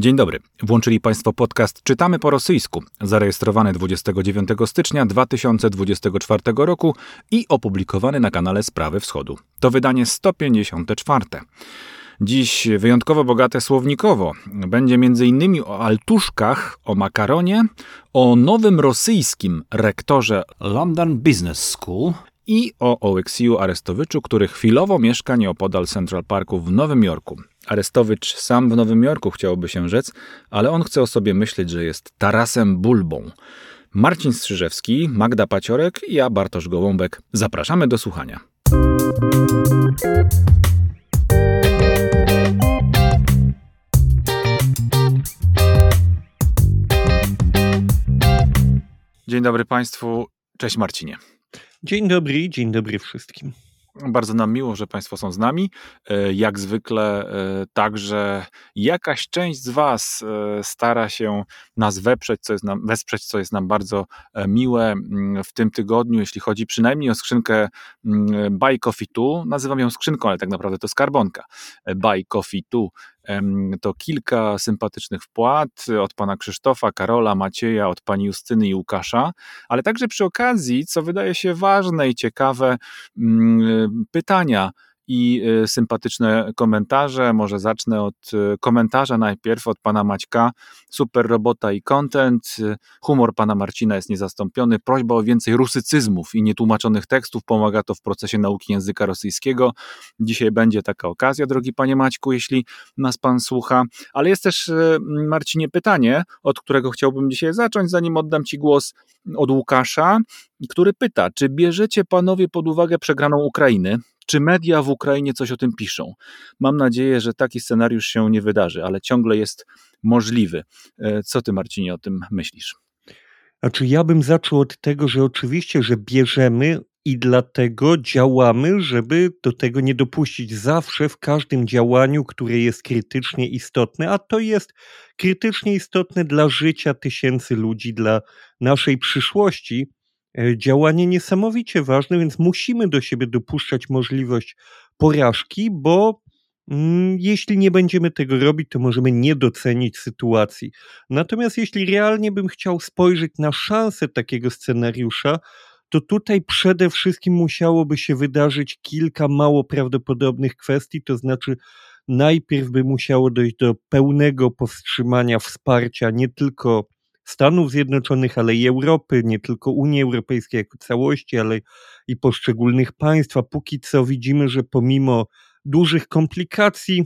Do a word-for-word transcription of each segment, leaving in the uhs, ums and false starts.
Dzień dobry. Włączyli Państwo podcast Czytamy po rosyjsku, zarejestrowany dwudziestego dziewiątego stycznia dwa tysiące dwudziestego czwartego roku i opublikowany na kanale Sprawy Wschodu. To wydanie sto pięćdziesiąte czwarte. Dziś wyjątkowo bogate słownikowo. Będzie między innymi o altuszkach, o makaronie, o nowym rosyjskim rektorze London Business School i o Oleksiju Arestowiczu, który chwilowo mieszka nieopodal Central Parku w Nowym Jorku. Arestowicz sam w Nowym Jorku, chciałoby się rzec, ale on chce o sobie myśleć, że jest Tarasem Bulbą. Marcin Strzyżewski, Magda Paciorek i ja, Bartosz Gołąbek. Zapraszamy do słuchania. Dzień dobry Państwu. Cześć Marcinie. Dzień dobry, dzień dobry wszystkim. Bardzo nam miło, że Państwo są z nami. Jak zwykle także jakaś część z Was stara się nas wesprzeć, co jest nam, wesprzeć, co jest nam bardzo miłe w tym tygodniu, jeśli chodzi przynajmniej o skrzynkę Buy Coffee two. Nazywam ją skrzynką, ale tak naprawdę to skarbonka. Buy Coffee two. To kilka sympatycznych wpłat od pana Krzysztofa, Karola, Macieja, od pani Justyny i Łukasza, ale także przy okazji, co wydaje się ważne i ciekawe, pytania i sympatyczne komentarze. Może zacznę od komentarza najpierw od pana Maćka. Super robota i content. Humor pana Marcina jest niezastąpiony. Prośba o więcej rusycyzmów i nietłumaczonych tekstów. Pomaga to w procesie nauki języka rosyjskiego. Dzisiaj będzie taka okazja, drogi panie Maćku, jeśli nas pan słucha. Ale jest też, Marcinie, pytanie, od którego chciałbym dzisiaj zacząć, zanim oddam ci głos, od Łukasza, który pyta, czy bierzecie panowie pod uwagę przegraną Ukrainy? Czy media w Ukrainie coś o tym piszą? Mam nadzieję, że taki scenariusz się nie wydarzy, ale ciągle jest możliwy. Co ty, Marcinie, o tym myślisz? Znaczy, ja bym zaczął od tego, że oczywiście, że bierzemy i dlatego działamy, żeby do tego nie dopuścić. Zawsze w każdym działaniu, które jest krytycznie istotne, a to jest krytycznie istotne dla życia tysięcy ludzi, dla naszej przyszłości, działanie niesamowicie ważne, więc musimy do siebie dopuszczać możliwość porażki, bo mm, jeśli nie będziemy tego robić, to możemy nie docenić sytuacji. Natomiast jeśli realnie bym chciał spojrzeć na szansę takiego scenariusza, to tutaj przede wszystkim musiałoby się wydarzyć kilka mało prawdopodobnych kwestii, to znaczy najpierw by musiało dojść do pełnego powstrzymania wsparcia nie tylko Stanów Zjednoczonych, ale i Europy, nie tylko Unii Europejskiej jako całości, ale i poszczególnych państw. A póki co widzimy, że pomimo dużych komplikacji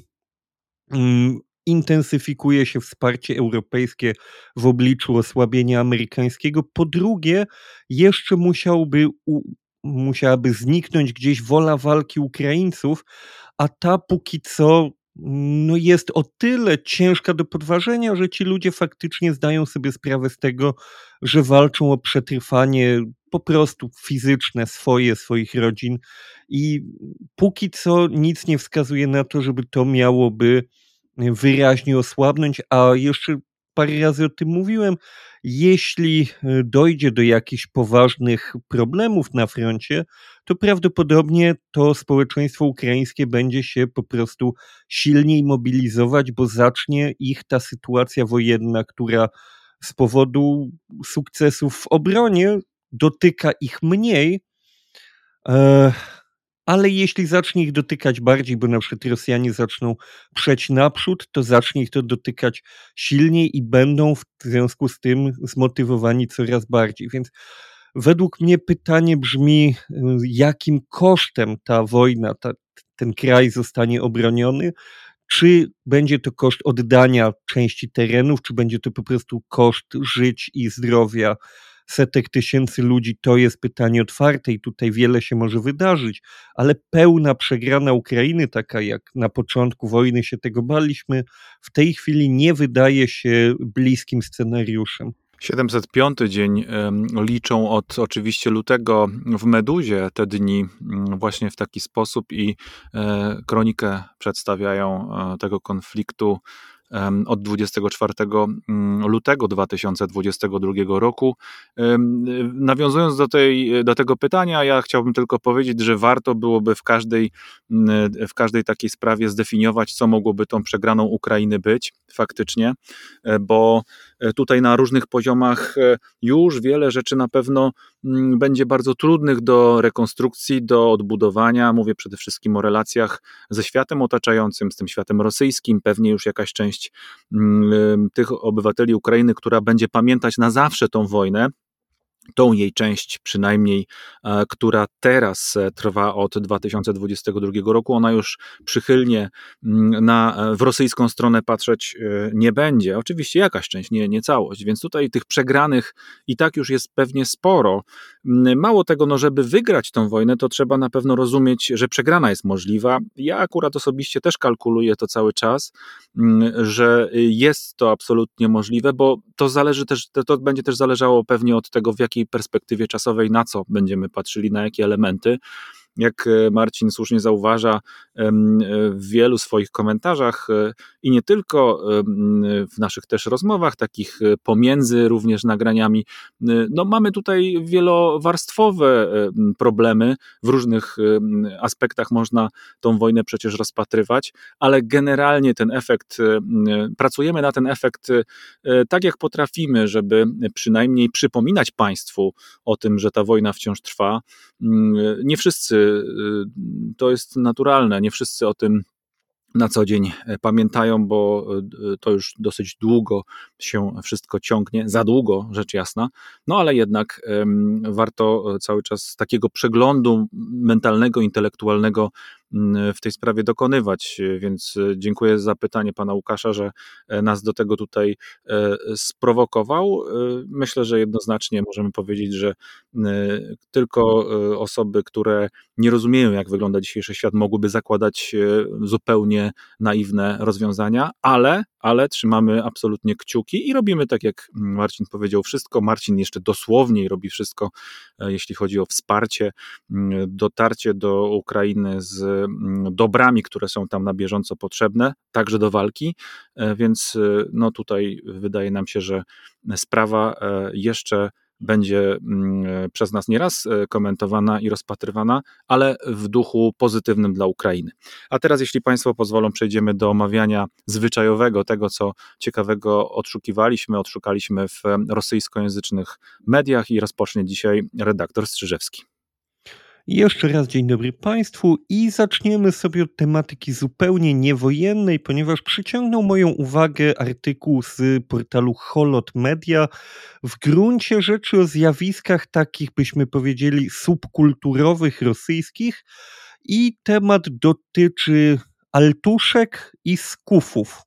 um, intensyfikuje się wsparcie europejskie w obliczu osłabienia amerykańskiego. Po drugie, jeszcze musiałby, u, musiałaby zniknąć gdzieś wola walki Ukraińców, a ta póki co no jest o tyle ciężka do podważenia, że ci ludzie faktycznie zdają sobie sprawę z tego, że walczą o przetrwanie po prostu fizyczne swoje, swoich rodzin i póki co nic nie wskazuje na to, żeby to miałoby wyraźnie osłabnąć, a jeszcze parę razy o tym mówiłem, jeśli dojdzie do jakichś poważnych problemów na froncie, to prawdopodobnie to społeczeństwo ukraińskie będzie się po prostu silniej mobilizować, bo zacznie ich ta sytuacja wojenna, która z powodu sukcesów w obronie dotyka ich mniej, ale jeśli zacznie ich dotykać bardziej, bo na przykład Rosjanie zaczną przeć naprzód, to zacznie ich to dotykać silniej i będą w związku z tym zmotywowani coraz bardziej. Więc według mnie pytanie brzmi, jakim kosztem ta wojna, ta, ten kraj zostanie obroniony? Czy będzie to koszt oddania części terenów, czy będzie to po prostu koszt żyć i zdrowia setek tysięcy ludzi? To jest pytanie otwarte i tutaj wiele się może wydarzyć, ale pełna przegrana Ukrainy, taka jak na początku wojny się tego baliśmy, w tej chwili nie wydaje się bliskim scenariuszem. siedemset piąty dzień liczą od oczywiście lutego w Meduzie te dni właśnie w taki sposób i kronikę przedstawiają tego konfliktu od dwudziestego czwartego lutego dwa tysiące dwudziestego drugiego roku. Nawiązując do, tej, do tego pytania, ja chciałbym tylko powiedzieć, że warto byłoby w każdej, w każdej takiej sprawie zdefiniować, co mogłoby tą przegraną Ukrainy być faktycznie, bo tutaj na różnych poziomach już wiele rzeczy na pewno będzie bardzo trudnych do rekonstrukcji, do odbudowania. Mówię przede wszystkim o relacjach ze światem otaczającym, z tym światem rosyjskim. Pewnie już jakaś część tych obywateli Ukrainy, która będzie pamiętać na zawsze tą wojnę, tą jej część przynajmniej, która teraz trwa od dwa tysiące dwudziestego drugiego roku, ona już przychylnie na, w rosyjską stronę patrzeć nie będzie. Oczywiście jakaś część, nie, nie całość, więc tutaj tych przegranych i tak już jest pewnie sporo. Mało tego, no żeby wygrać tą wojnę, to trzeba na pewno rozumieć, że przegrana jest możliwa. Ja akurat osobiście też kalkuluję to cały czas, że jest to absolutnie możliwe, bo to zależy też, to, to będzie też zależało pewnie od tego, w jakiej perspektywie czasowej, na co będziemy patrzyli, na jakie elementy. Jak Marcin słusznie zauważa w wielu swoich komentarzach i nie tylko w naszych też rozmowach, takich pomiędzy również nagraniami, no mamy tutaj wielowarstwowe problemy, w różnych aspektach można tą wojnę przecież rozpatrywać, ale generalnie ten efekt, pracujemy na ten efekt tak jak potrafimy, żeby przynajmniej przypominać państwu o tym, że ta wojna wciąż trwa. Nie wszyscy, to jest naturalne, nie wszyscy o tym na co dzień pamiętają, bo to już dosyć długo się wszystko ciągnie, za długo, rzecz jasna, no ale jednak warto cały czas takiego przeglądu mentalnego, intelektualnego w tej sprawie dokonywać, więc dziękuję za pytanie pana Łukasza, że nas do tego tutaj sprowokował. Myślę, że jednoznacznie możemy powiedzieć, że tylko osoby, które nie rozumieją, jak wygląda dzisiejszy świat, mogłyby zakładać zupełnie naiwne rozwiązania, ale, ale trzymamy absolutnie kciuki i robimy tak, jak Marcin powiedział, wszystko. Marcin jeszcze dosłowniej robi wszystko, jeśli chodzi o wsparcie, dotarcie do Ukrainy z dobrami, które są tam na bieżąco potrzebne, także do walki, więc no tutaj wydaje nam się, że sprawa jeszcze będzie przez nas nieraz komentowana i rozpatrywana, ale w duchu pozytywnym dla Ukrainy. A teraz, jeśli Państwo pozwolą, przejdziemy do omawiania zwyczajowego, tego, co ciekawego odszukiwaliśmy, odszukaliśmy w rosyjskojęzycznych mediach i rozpocznie dzisiaj redaktor Strzyżewski. Jeszcze raz dzień dobry Państwu i zaczniemy sobie od tematyki zupełnie niewojennej, ponieważ przyciągnął moją uwagę artykuł z portalu Holot Media, w gruncie rzeczy o zjawiskach takich, byśmy powiedzieli, subkulturowych rosyjskich i temat dotyczy altuszek i skufów.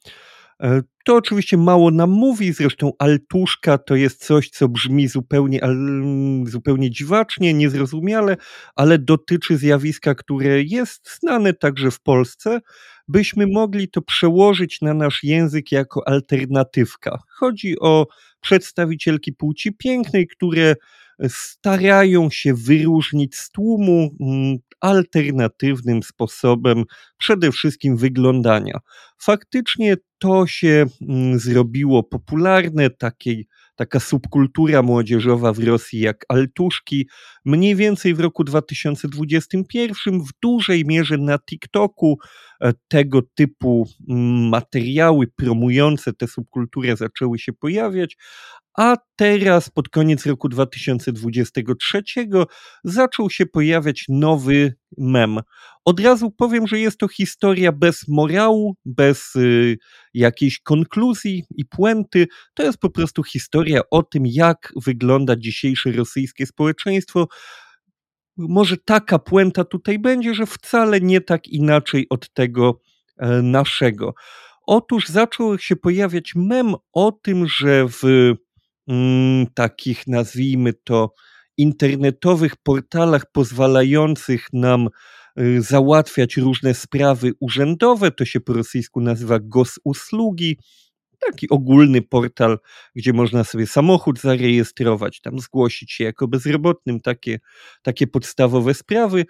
To oczywiście mało nam mówi, zresztą altuszka to jest coś, co brzmi zupełnie, zupełnie dziwacznie, niezrozumiale, ale dotyczy zjawiska, które jest znane także w Polsce. Byśmy mogli to przełożyć na nasz język jako alternatywka. Chodzi o przedstawicielki płci pięknej, które starają się wyróżnić z tłumu alternatywnym sposobem przede wszystkim wyglądania. Faktycznie to się zrobiło popularne, takiej, taka subkultura młodzieżowa w Rosji jak altuszki, mniej więcej w roku dwa tysiące dwudziestym pierwszym w dużej mierze na TikToku tego typu materiały promujące tę subkulturę zaczęły się pojawiać, a teraz pod koniec roku dwa tysiące dwudziestego trzeciego zaczął się pojawiać nowy mem. Od razu powiem, że jest to historia bez morału, bez y, jakiejś konkluzji i puenty. To jest po prostu historia o tym, jak wygląda dzisiejsze rosyjskie społeczeństwo. Może taka puenta tutaj będzie, że wcale nie tak inaczej od tego e, naszego. Otóż zaczął się pojawiać mem o tym, że w mm, takich, nazwijmy to, internetowych portalach pozwalających nam y, załatwiać różne sprawy urzędowe, to się po rosyjsku nazywa Gosusługi, taki ogólny portal, gdzie można sobie samochód zarejestrować, tam zgłosić się jako bezrobotnym, takie, takie podstawowe sprawy.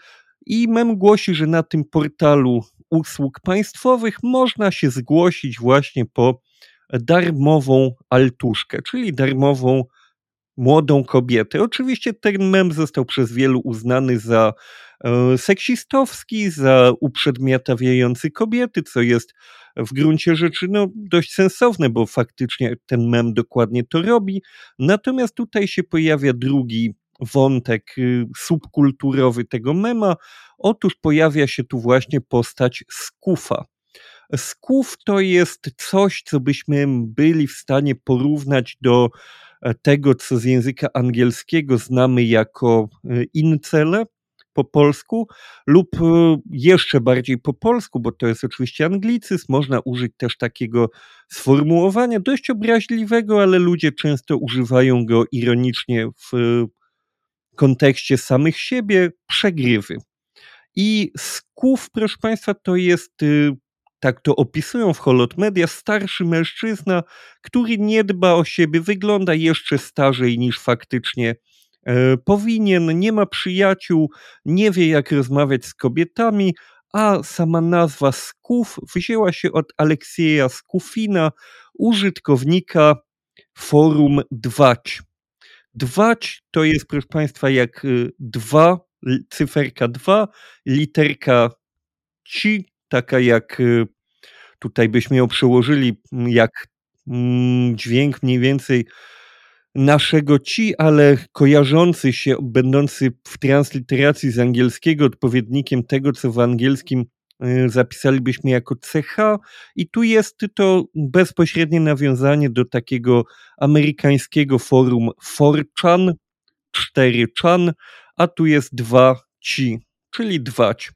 I mem głosi, że na tym portalu usług państwowych można się zgłosić właśnie po darmową altuszkę, czyli darmową młodą kobietę. Oczywiście ten mem został przez wielu uznany za e, seksistowski, za uprzedmiotawiający kobiety, co jest w gruncie rzeczy no, dość sensowne, bo faktycznie ten mem dokładnie to robi. Natomiast tutaj się pojawia drugi wątek y, subkulturowy tego mema. Otóż pojawia się tu właśnie postać Skufa. Skuf to jest coś, co byśmy byli w stanie porównać do e, tego, co z języka angielskiego znamy jako e, incele po polsku, lub e, jeszcze bardziej po polsku, bo to jest oczywiście anglicyzm, można użyć też takiego sformułowania, dość obraźliwego, ale ludzie często używają go ironicznie w e, kontekście samych siebie, przegrywy. I Skuf, proszę Państwa, to jest, y, tak to opisują w Holot Media, starszy mężczyzna, który nie dba o siebie, wygląda jeszcze starzej niż faktycznie e, powinien, nie ma przyjaciół, nie wie jak rozmawiać z kobietami, a sama nazwa Skuf wzięła się od Aleksieja Skufina, użytkownika forum Dwać. Dwać to jest, proszę Państwa, jak y, dwa, l- cyferka dwa, literka ci, taka jak y, tutaj byśmy ją przełożyli, m, jak mm, dźwięk mniej więcej naszego ci, ale kojarzący się, będący w transliteracji z angielskiego odpowiednikiem tego, co w angielskim y, zapisalibyśmy jako C H. I tu jest to bezpośrednie nawiązanie do takiego amerykańskiego forum four chan, cztery chan, a tu jest dwa ci, czyli dwać.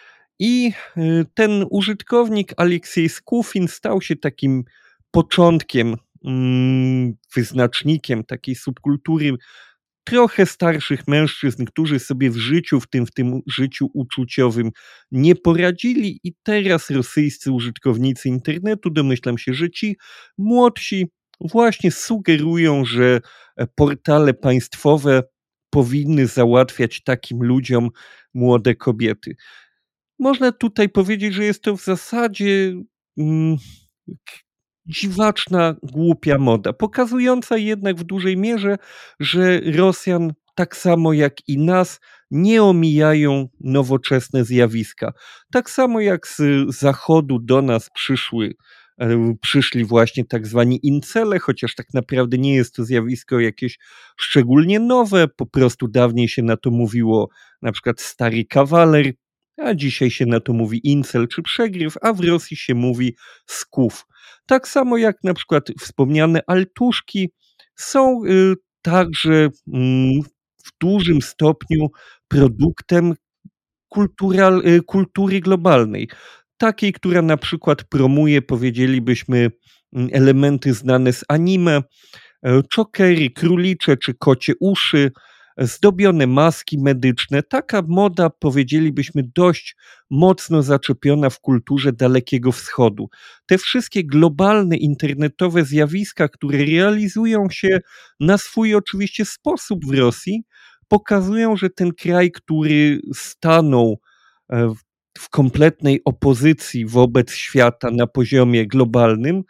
I y, ten użytkownik Aleksiej Skufin stał się takim początkiem, mm, wyznacznikiem takiej subkultury trochę starszych mężczyzn, którzy sobie w życiu, w tym w tym życiu uczuciowym nie poradzili i teraz rosyjscy użytkownicy internetu, domyślam się, że ci młodsi właśnie sugerują, że e, portale państwowe powinny załatwiać takim ludziom młode kobiety. Można tutaj powiedzieć, że jest to w zasadzie mm, dziwaczna, głupia moda, pokazująca jednak w dużej mierze, że Rosjan, tak samo jak i nas, nie omijają nowoczesne zjawiska. Tak samo jak z zachodu do nas przyszły, e, przyszli właśnie tak zwani incele, chociaż tak naprawdę nie jest to zjawisko jakieś szczególnie nowe, po prostu dawniej się na to mówiło na przykład stary kawaler, a dzisiaj się na to mówi incel czy przegryw, a w Rosji się mówi skuf. Tak samo jak na przykład wspomniane altuszki są y, także mm, w dużym stopniu produktem kultural, y, kultury globalnej. Takiej, która na przykład promuje, powiedzielibyśmy, mm, elementy znane z anime, e, czokery, królicze czy kocie uszy, zdobione maski medyczne. Taka moda, powiedzielibyśmy, dość mocno zaczepiona w kulturze Dalekiego Wschodu. Te wszystkie globalne internetowe zjawiska, które realizują się na swój oczywiście sposób w Rosji, pokazują, że ten kraj, który stanął e, w w kompletnej opozycji wobec świata na poziomie globalnym,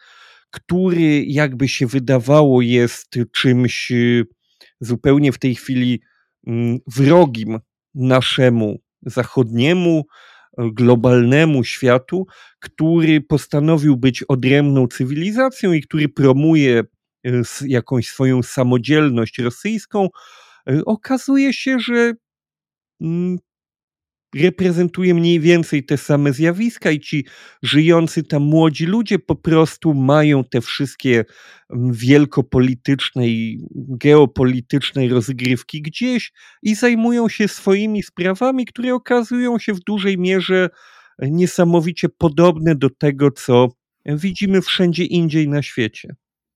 który jakby się wydawało jest czymś y, zupełnie w tej chwili mm, wrogim naszemu zachodniemu, e, globalnemu światu, który postanowił być odrębną cywilizacją i który promuje e, s- jakąś swoją samodzielność rosyjską, e, okazuje się, że mm, reprezentuje mniej więcej te same zjawiska i ci żyjący tam młodzi ludzie po prostu mają te wszystkie mm, wielkopolityczne i geopolityczne rozgrywki gdzieś i zajmują się swoimi sprawami, które okazują się w dużej mierze niesamowicie podobne do tego, co widzimy wszędzie indziej na świecie.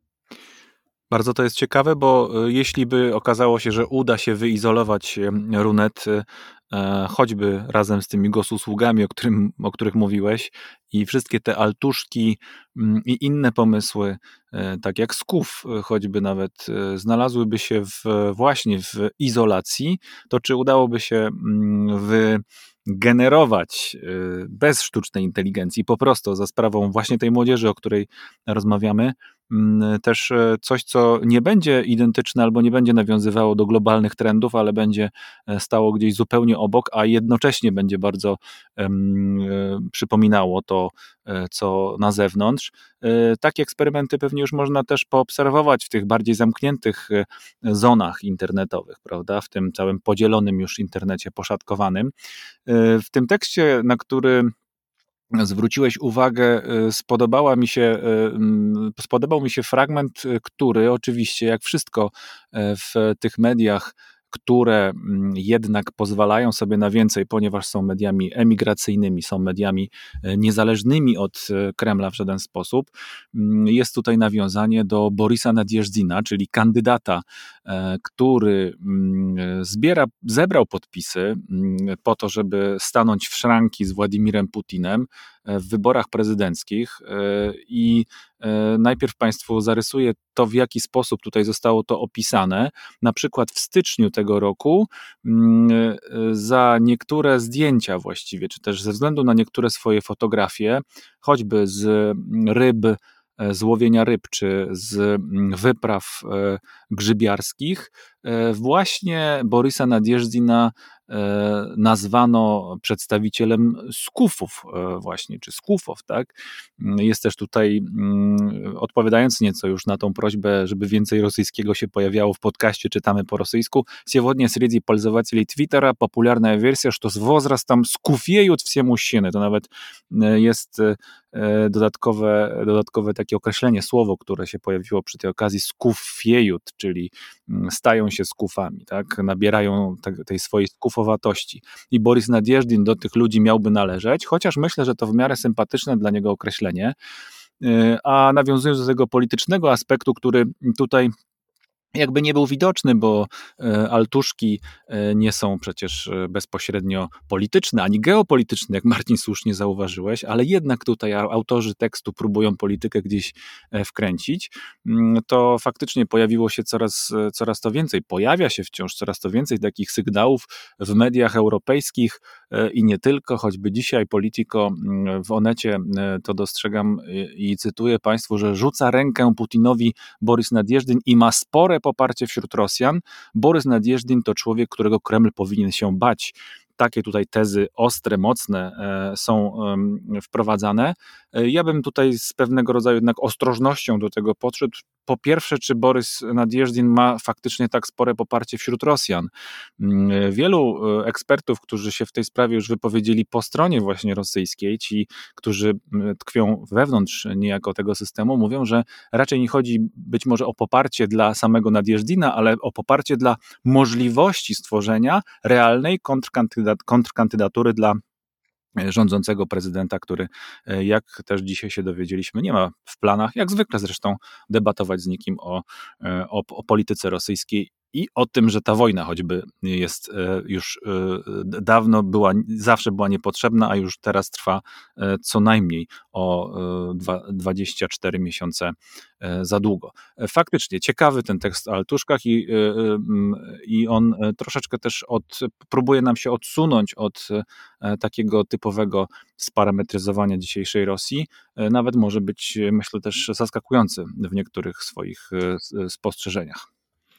Bardzo to jest ciekawe, bo y, jeśli by okazało się, że uda się wyizolować em, Runet, y, e, choćby razem z tymi gosusługami, o, którym, o których mówiłeś, i wszystkie te altuszki mm, i inne pomysły, e, tak jak Skuf, y, choćby nawet y, znalazłyby się w, właśnie w izolacji, to czy udałoby się mm, wy, generować y, bez sztucznej inteligencji, po prostu za sprawą właśnie tej młodzieży, o której rozmawiamy, mm, też e, coś, co nie będzie identyczne albo nie będzie nawiązywało do globalnych trendów, ale będzie e, stało gdzieś zupełnie obok, a jednocześnie będzie bardzo em, e, przypominało to, e, co na zewnątrz. E, Takie eksperymenty pewnie już można też poobserwować w tych bardziej zamkniętych e, zonach internetowych, prawda? W tym całym podzielonym już internecie poszatkowanym. E, W tym tekście, na który zwróciłeś uwagę, e, spodobała mi się, e, mm, spodobał mi się fragment, e, który oczywiście, jak wszystko e, w tych mediach, które mm, jednak pozwalają sobie na więcej, ponieważ są mediami emigracyjnymi, są mediami e, niezależnymi od e, Kremla w żaden sposób, mm, jest tutaj nawiązanie do Borisa Nadjeżdżina, czyli kandydata, e, który mm, e, zbiera, zebrał podpisy mm, po to, żeby stanąć w szranki z Władimirem Putinem e, w wyborach prezydenckich e, i e, najpierw Państwu zarysuję to, w jaki sposób tutaj zostało to opisane. Na przykład w styczniu tego roku mm, e, za niektóre zdjęcia właściwie, czy też ze względu na niektóre swoje fotografie, choćby z mm, ryb, e, z łowienia ryb, czy z mm, wypraw e, grzybiarskich, e, właśnie Borysa Nadjeżdżina e, nazwano przedstawicielem skufów e, właśnie, czy skufów, tak? Mm, Jest też tutaj, mm, odpowiadając nieco już na tą prośbę, żeby więcej rosyjskiego się pojawiało w podcaście, czytamy po rosyjsku. Сегодня среди пользователей Твиттера популярная версия, что с возрастом скуфеют все мужчины. To nawet e, jest e, dodatkowe, dodatkowe takie określenie, słowo, które się pojawiło przy tej okazji, skufieют, czyli mm, stają się skufami, tak? Nabierają te, tej swojej skufowatości. I Boris Nadjeżdżin do tych ludzi miałby należeć, chociaż myślę, że to w miarę sympatyczne dla niego określenie. Y, A nawiązując do tego politycznego aspektu, który tutaj jakby nie był widoczny, bo e, altuszki e, nie są przecież e, bezpośrednio polityczne, ani geopolityczne, jak Marcin słusznie zauważyłeś, ale jednak tutaj a- autorzy tekstu próbują politykę gdzieś e, wkręcić, mm, to faktycznie pojawiło się coraz, e, coraz to więcej, pojawia się wciąż coraz to więcej takich sygnałów w mediach europejskich e, i nie tylko, choćby dzisiaj Politico mm, w Onecie e, to dostrzegam i, i cytuję Państwu, że rzuca rękę Putinowi Borys Nadjeżdżin i ma spore poparcie wśród Rosjan. Borys Nadjeżdżin to człowiek, którego Kreml powinien się bać. Takie tutaj tezy ostre, mocne e, są em, wprowadzane. E, Ja bym tutaj z pewnego rodzaju jednak ostrożnością do tego podszedł. Po pierwsze, czy Borys Nadjeżdżin ma faktycznie tak spore poparcie wśród Rosjan? Mm, Wielu e, ekspertów, którzy się w tej sprawie już wypowiedzieli po stronie właśnie rosyjskiej, ci, którzy m, tkwią wewnątrz niejako tego systemu, mówią, że raczej nie chodzi być może o poparcie dla samego Nadjeżdżina, ale o poparcie dla możliwości stworzenia realnej kontrkandydat, kontrkandydatury dla e, rządzącego prezydenta, który, e, jak też dzisiaj się dowiedzieliśmy, nie ma w planach, jak zwykle zresztą, debatować z nikim o, e, o, o polityce rosyjskiej i o tym, że ta wojna choćby jest e, już e, d- dawno była, zawsze była niepotrzebna, a już teraz trwa e, co najmniej o e, dwa- dwadzieścia cztery miesiące e, za długo. E, Faktycznie ciekawy ten tekst o Altuszkach i, e, e, m, i on e, troszeczkę też od, próbuje nam się odsunąć od e, takiego typowego sparametryzowania dzisiejszej Rosji. E, Nawet może być, e, myślę, też zaskakujący w niektórych swoich e, s- e, spostrzeżeniach.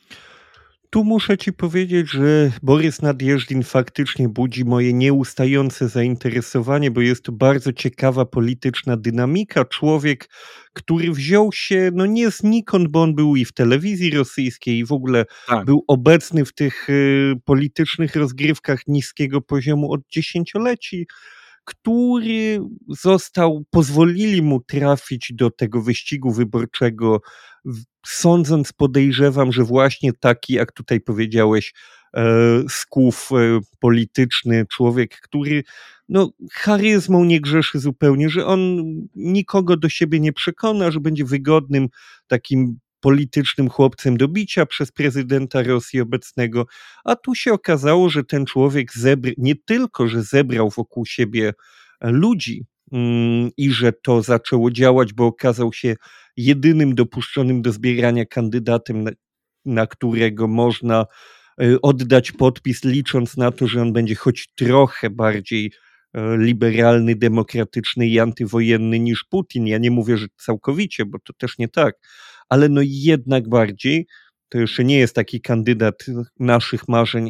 Tu muszę ci powiedzieć, że Borys Nadjeżdżin faktycznie budzi moje nieustające zainteresowanie, bo jest to bardzo ciekawa polityczna dynamika. Człowiek, który wziął się, no nie znikąd, bo on był i w telewizji rosyjskiej, i w ogóle Tak. był obecny w tych y, politycznych rozgrywkach niskiego poziomu od dziesięcioleci, który został, pozwolili mu trafić do tego wyścigu wyborczego, w- sądząc, podejrzewam, że właśnie taki, jak tutaj powiedziałeś, e, sków e, polityczny, człowiek, który no, charyzmą nie grzeszy zupełnie, że on nikogo do siebie nie przekona, że będzie wygodnym takim politycznym chłopcem do bicia przez prezydenta Rosji obecnego, a tu się okazało, że ten człowiek zebr- nie tylko, że zebrał wokół siebie e, ludzi mm, i że to zaczęło działać, bo okazał się jedynym dopuszczonym do zbierania kandydatem, na, na którego można y, oddać podpis, licząc na to, że on będzie choć trochę bardziej y, liberalny, demokratyczny i antywojenny niż Putin. Ja nie mówię, że całkowicie, bo to też nie tak, ale no jednak bardziej. To jeszcze nie jest taki kandydat naszych marzeń.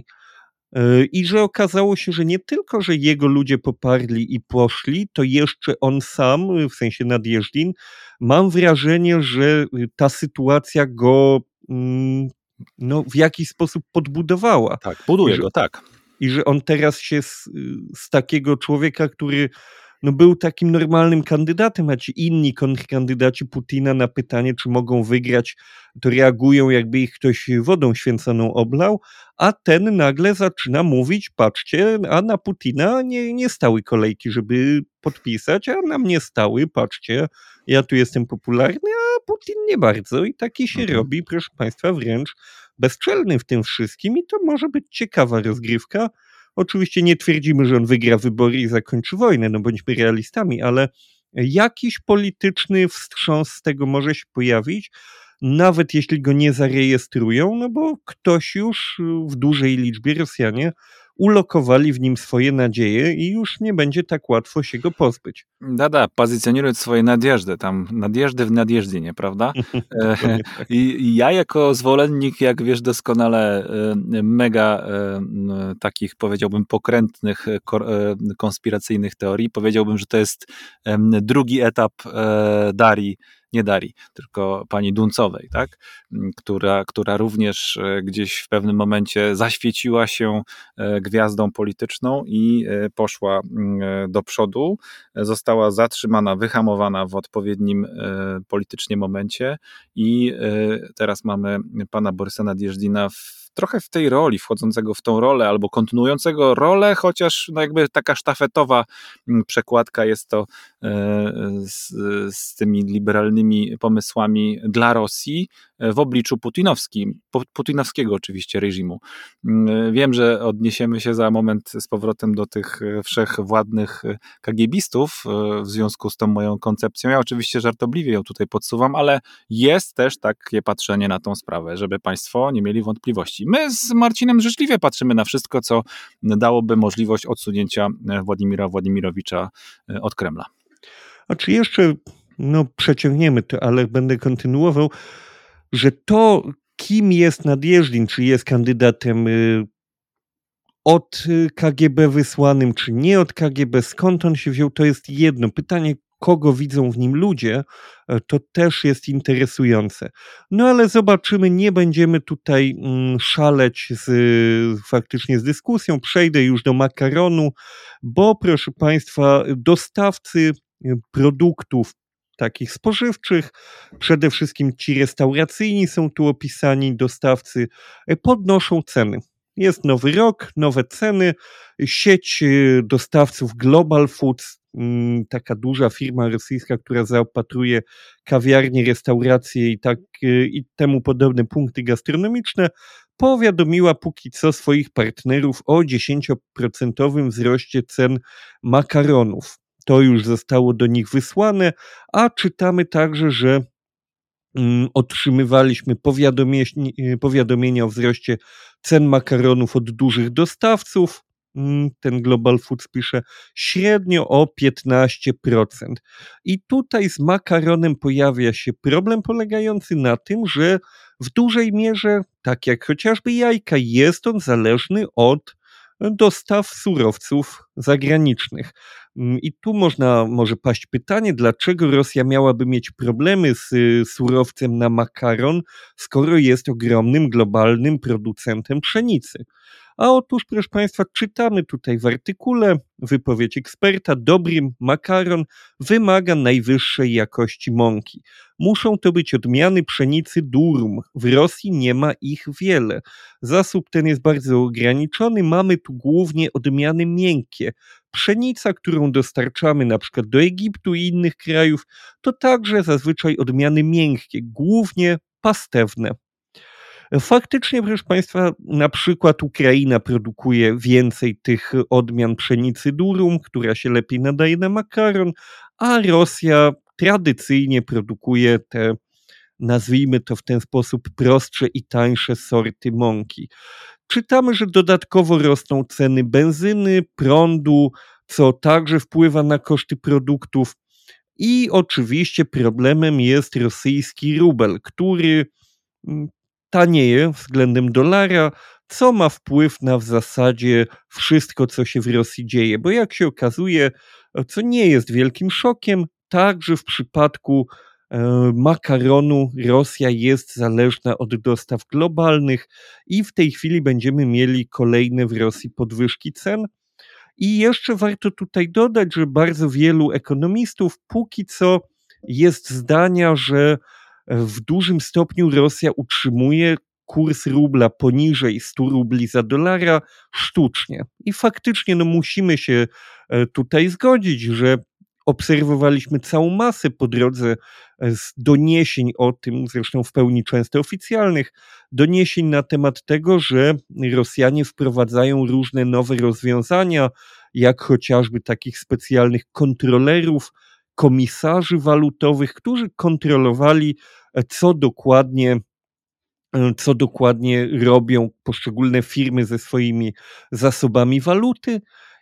I że okazało się, że nie tylko, że jego ludzie poparli i poszli, to jeszcze on sam, w sensie Nadjeżdżin, mam wrażenie, że ta sytuacja go mm, no, w jakiś sposób podbudowała. Tak, I buduje że, go, tak. I że on teraz się z, z takiego człowieka, który no był takim normalnym kandydatem, a ci inni kontrkandydaci Putina na pytanie, czy mogą wygrać, to reagują, jakby ich ktoś wodą święconą oblał, a ten nagle zaczyna mówić, patrzcie, a na Putina nie, nie stały kolejki, żeby podpisać, a na mnie stały, patrzcie, ja tu jestem popularny, a Putin nie bardzo. I taki się Mhm. robi, proszę państwa, wręcz bezczelny w tym wszystkim i to może być ciekawa rozgrywka. Oczywiście nie twierdzimy, że on wygra wybory i zakończy wojnę, no bądźmy realistami, ale jakiś polityczny wstrząs z tego może się pojawić, nawet jeśli go nie zarejestrują, no bo ktoś już w dużej liczbie, Rosjanie, ulokowali w nim swoje nadzieje i już nie będzie tak łatwo się go pozbyć. Да-да, позиционирует свои надежды, там надежdy w nadjeżdżinie, prawda? E, Tak. I, I ja jako zwolennik, jak wiesz doskonale, e, mega e, m, takich, powiedziałbym, pokrętnych, e, kor- e, konspiracyjnych teorii, powiedziałbym, że to jest em, drugi etap e, Darii, nie Darii, tylko pani Duncowej, tak? M, Która, która również e, gdzieś w pewnym momencie zaświeciła się e, gwiazdą polityczną i e, poszła m, e, do przodu. Została zatrzymana, wyhamowana w odpowiednim e, politycznie momencie i e, teraz mamy pana Borysa Nadjeżdżina w, trochę w tej roli, wchodzącego w tą rolę albo kontynuującego rolę, chociaż no jakby taka sztafetowa m, przekładka jest to e, z, z tymi liberalnymi pomysłami dla Rosji e, w obliczu putinowskim, pu- putinowskiego oczywiście reżimu. Mm, Wiem, że odniesiemy się za moment z powrotem do tych e, wszechwładnych e, kagiebistów e, w związku z tą moją koncepcją. Ja oczywiście żartobliwie ją tutaj podsuwam, ale jest też takie patrzenie na tą sprawę, żeby państwo nie mieli wątpliwości. My z Marcinem życzliwie patrzymy na wszystko, co dałoby możliwość odsunięcia e, Władimira Władimirowicza e, od Kremla. A czy jeszcze, no przeciągniemy to, ale będę kontynuował, że to, kim jest Nadjeżdżin, czy jest kandydatem y, od y, K G B wysłanym, czy nie od K G B, skąd on się wziął, to jest jedno. Pytanie, kogo widzą w nim ludzie, e, to też jest interesujące. No ale zobaczymy, nie będziemy tutaj mm, szaleć z, y, faktycznie z dyskusją. Przejdę już do makaronu, bo proszę Państwa, dostawcy y, produktów takich spożywczych, przede wszystkim ci restauracyjni są tu opisani, dostawcy e, podnoszą ceny. Jest nowy rok, nowe ceny. Sieć y, dostawców Global Foods, mm, taka duża firma rosyjska, która zaopatruje kawiarnie, restauracje i, tak, y, i temu podobne punkty gastronomiczne, powiadomiła póki co swoich partnerów o dziesięcioprocentowym wzroście cen makaronów. To już zostało do nich wysłane, a czytamy także, że mm, otrzymywaliśmy powiadomie- powiadomienia o wzroście cen makaronów od dużych dostawców. Mm, Ten Global Foods pisze średnio o piętnaście procent. I tutaj z makaronem pojawia się problem polegający na tym, że w dużej mierze, tak jak chociażby jajka, jest on zależny od dostaw surowców zagranicznych. Mm, I tu można może paść pytanie, dlaczego Rosja miałaby mieć problemy z y, surowcem na makaron, skoro jest ogromnym globalnym producentem pszenicy. A otóż, proszę Państwa, czytamy tutaj w artykule wypowiedź eksperta, dobry makaron wymaga najwyższej jakości mąki. Muszą to być odmiany pszenicy durum. W Rosji nie ma ich wiele. Zasób ten jest bardzo ograniczony. Mamy tu głównie odmiany miękkie. Pszenica, którą dostarczamy na przykład do Egiptu i innych krajów, to także zazwyczaj odmiany miękkie, głównie pastewne. Faktycznie, proszę Państwa, na przykład Ukraina produkuje więcej tych odmian pszenicy durum, która się lepiej nadaje na makaron, a Rosja tradycyjnie produkuje te, nazwijmy to w ten sposób, prostsze i tańsze sorty mąki. Czytamy, że dodatkowo rosną ceny benzyny, prądu, co także wpływa na koszty produktów. I oczywiście problemem jest rosyjski rubel, który mm, tanieje względem dolara, co ma wpływ na w zasadzie wszystko, co się w Rosji dzieje. Bo jak się okazuje, e, co nie jest wielkim szokiem, także w przypadku e, makaronu Rosja jest zależna od dostaw globalnych i w tej chwili będziemy mieli kolejne w Rosji podwyżki cen. I jeszcze warto tutaj dodać, że bardzo wielu ekonomistów póki co jest zdania, że w dużym stopniu Rosja utrzymuje kurs rubla poniżej stu rubli za dolara sztucznie. I faktycznie no, musimy się e, tutaj zgodzić, że obserwowaliśmy całą masę po drodze e, z doniesień o tym, zresztą w pełni często oficjalnych, doniesień na temat tego, że Rosjanie wprowadzają różne nowe rozwiązania, jak chociażby takich specjalnych kontrolerów, komisarzy walutowych, którzy kontrolowali, e, co dokładnie, e, co dokładnie robią poszczególne firmy ze swoimi zasobami waluty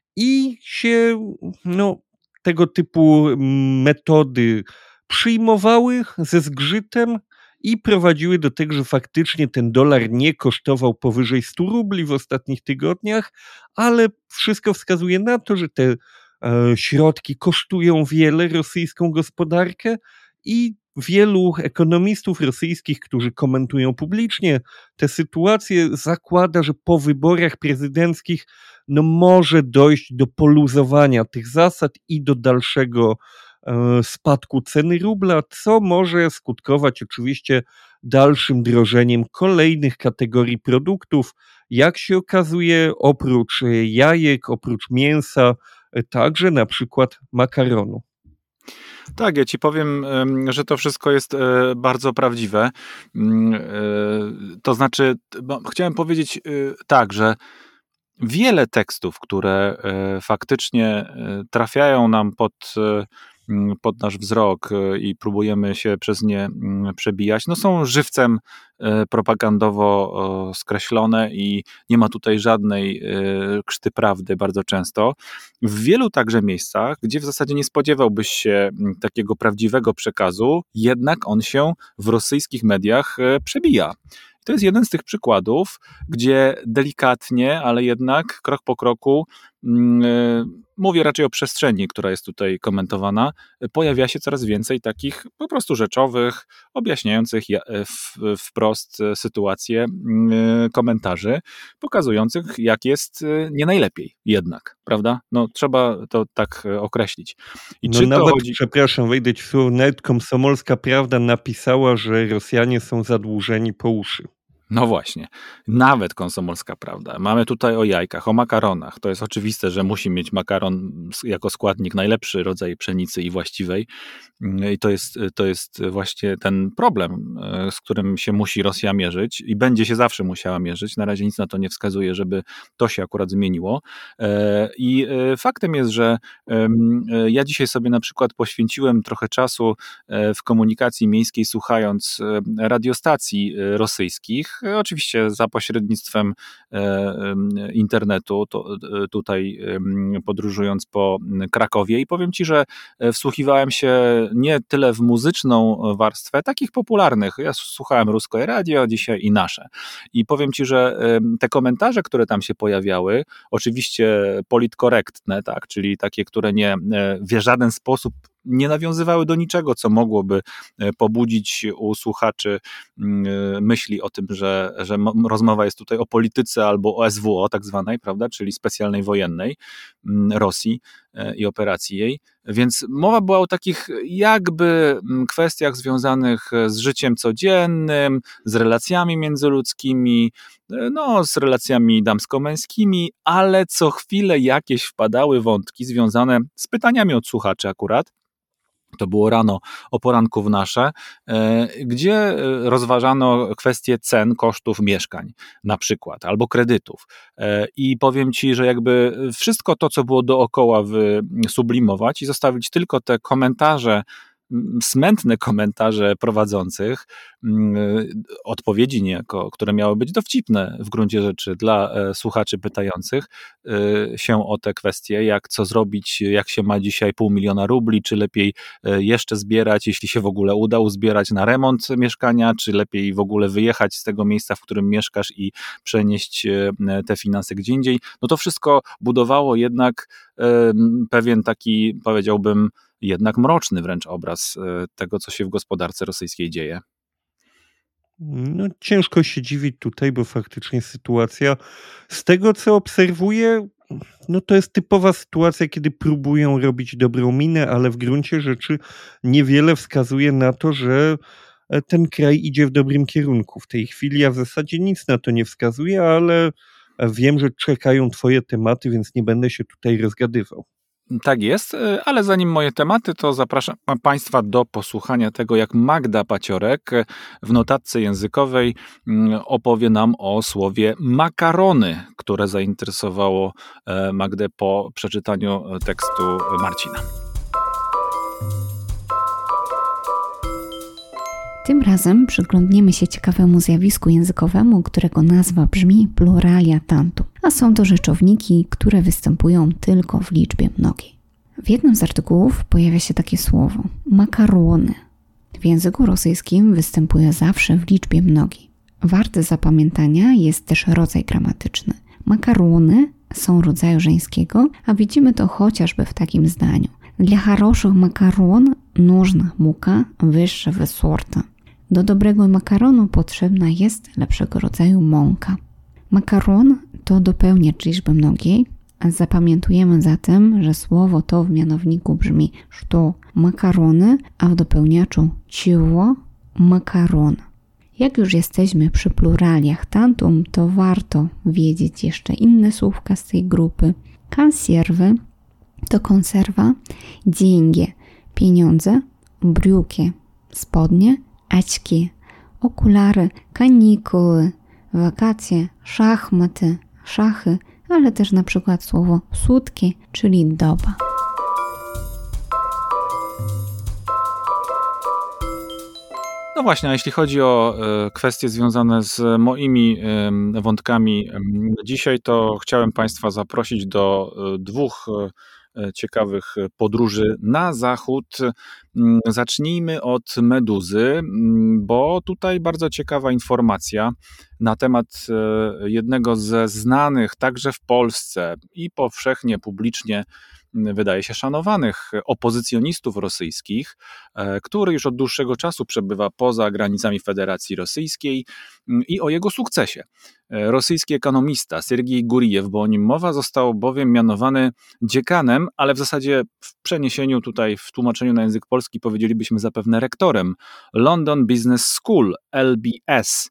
i się no, tego typu mm, metody przyjmowały ze zgrzytem i prowadziły do tego, że faktycznie ten dolar nie kosztował powyżej stu rubli w ostatnich tygodniach, ale wszystko wskazuje na to, że te e, środki kosztują wiele rosyjską gospodarkę i wielu ekonomistów rosyjskich, którzy komentują publicznie tę sytuację, zakłada, że po wyborach prezydenckich no może dojść do poluzowania tych zasad i do dalszego e, spadku ceny rubla, co może skutkować oczywiście dalszym drożeniem kolejnych kategorii produktów. Jak się okazuje, oprócz e, jajek, oprócz mięsa, e, także na przykład makaronu. Tak, ja ci powiem, em, że to wszystko jest e, bardzo prawdziwe. Mm, e, To znaczy, bo chciałem powiedzieć e, tak, że wiele tekstów, które e, faktycznie e, trafiają nam pod, e, m, pod nasz wzrok e, i próbujemy się przez nie m, przebijać, no są żywcem e, propagandowo o, skreślone i nie ma tutaj żadnej e, krzty prawdy bardzo często. W wielu także miejscach, gdzie w zasadzie nie spodziewałbyś się m, takiego prawdziwego przekazu, jednak on się w rosyjskich mediach e, przebija. To jest jeden z tych przykładów, gdzie delikatnie, ale jednak krok po kroku, mm, e, mówię raczej o przestrzeni, która jest tutaj komentowana, e, pojawia się coraz więcej takich po prostu rzeczowych, objaśniających ja- e, w- wprost e, sytuację mm, e, komentarzy, pokazujących jak jest e, nie najlepiej jednak, prawda? No trzeba to tak e, określić. I No czy to nawet, chodzi... przepraszam, wejdę ci w słowo, nawet Komsomolska Prawda napisała, że Rosjanie są zadłużeni po uszy. No właśnie, nawet Komsomolska Prawda. Mamy tutaj o jajkach, o makaronach. To jest oczywiste, że musi mieć makaron s- jako składnik najlepszy rodzaj pszenicy i właściwej. Mm, I to jest, to jest właśnie ten problem, e, z którym się musi Rosja mierzyć i będzie się zawsze musiała mierzyć. Na razie nic na to nie wskazuje, żeby to się akurat zmieniło. E, I e, faktem jest, że em, e, ja dzisiaj sobie na przykład poświęciłem trochę czasu e, w komunikacji miejskiej, słuchając e, radiostacji e, rosyjskich, e, oczywiście za pośrednictwem e, em, internetu, to, e, tutaj em, podróżując po m, Krakowie i powiem ci, że e, wsłuchiwałem się nie tyle w muzyczną warstwę, takich popularnych. Ja słuchałem Ruskoje Radio dzisiaj i nasze. I powiem ci, że em, te komentarze, które tam się pojawiały, oczywiście politkorektne, tak, czyli takie, które nie e, w żaden sposób nie nawiązywały do niczego, co mogłoby e, pobudzić u słuchaczy mm, e, myśli o tym, że, że m- rozmowa jest tutaj o polityce albo o S W O tak zwanej, prawda, czyli specjalnej wojennej mm, Rosji e, i operacji jej. Więc mowa była o takich jakby mm, kwestiach związanych z życiem codziennym, z relacjami międzyludzkimi, e, no, z relacjami damsko-męskimi, ale co chwilę jakieś wpadały wątki związane z pytaniami od słuchaczy akurat. To było rano o poranku w nasze, e, gdzie e, rozważano kwestie cen, kosztów mieszkań na przykład, albo kredytów. E, I powiem ci, że jakby wszystko to, co było dookoła wysublimować i zostawić tylko te komentarze smętne komentarze prowadzących, odpowiedzi niejako, które miały być dowcipne w gruncie rzeczy dla słuchaczy pytających się o te kwestie, jak co zrobić, jak się ma dzisiaj pół miliona rubli, czy lepiej jeszcze zbierać, jeśli się w ogóle uda uzbierać na remont mieszkania, czy lepiej w ogóle wyjechać z tego miejsca, w którym mieszkasz i przenieść te finanse gdzie indziej. No to wszystko budowało jednak pewien taki, powiedziałbym, jednak mroczny wręcz obraz tego, co się w gospodarce rosyjskiej dzieje. No, ciężko się dziwić tutaj, bo faktycznie sytuacja, z tego co obserwuję, no to jest typowa sytuacja, kiedy próbują robić dobrą minę, ale w gruncie rzeczy niewiele wskazuje na to, że ten kraj idzie w dobrym kierunku. W tej chwili ja w zasadzie nic na to nie wskazuje, ale wiem, że czekają twoje tematy, więc nie będę się tutaj rozgadywał. Tak jest, ale zanim moje tematy, to zapraszam Państwa do posłuchania tego, jak Magda Paciorek w notatce językowej opowie nam o słowie makarony, które zainteresowało Magdę po przeczytaniu tekstu Marcina. Tym razem przyglądniemy się ciekawemu zjawisku językowemu, którego nazwa brzmi pluralia tantum, a są to rzeczowniki, które występują tylko w liczbie mnogiej. W jednym z artykułów pojawia się takie słowo makarony. W języku rosyjskim występuje zawsze w liczbie mnogiej. Warte zapamiętania jest też rodzaj gramatyczny. Makarony są rodzaju żeńskiego, a widzimy to chociażby w takim zdaniu. Dla хороших макарон нужна мука wyższego sorta. Do dobrego makaronu potrzebna jest lepszego rodzaju mąka. Makaron to dopełniacz liczby mnogiej. Zapamiętujemy zatem, że słowo to w mianowniku brzmi что makarony, a w dopełniaczu чего makaron. Jak już jesteśmy przy pluraliach tantum, to warto wiedzieć jeszcze inne słówka z tej grupy. Konserwy to konserwa, деньги – pieniądze, брюки – spodnie, очки – okulary, kanikuły, wakacje, szachmaty, szachy, ale też na przykład słowo sutki, czyli doba. No właśnie, a jeśli chodzi o kwestie związane z moimi wątkami dzisiaj, to chciałem Państwa zaprosić do dwóch ciekawych podróży na zachód. Zacznijmy od Meduzy, bo tutaj bardzo ciekawa informacja na temat jednego ze znanych także w Polsce i powszechnie, publicznie wydaje się szanowanych opozycjonistów rosyjskich, który już od dłuższego czasu przebywa poza granicami Federacji Rosyjskiej, i o jego sukcesie. Rosyjski ekonomista Sergiej Gurijew, bo o nim mowa, został bowiem mianowany dziekanem, ale w zasadzie w przeniesieniu tutaj, w tłumaczeniu na język polski powiedzielibyśmy zapewne rektorem London Business School, L B S.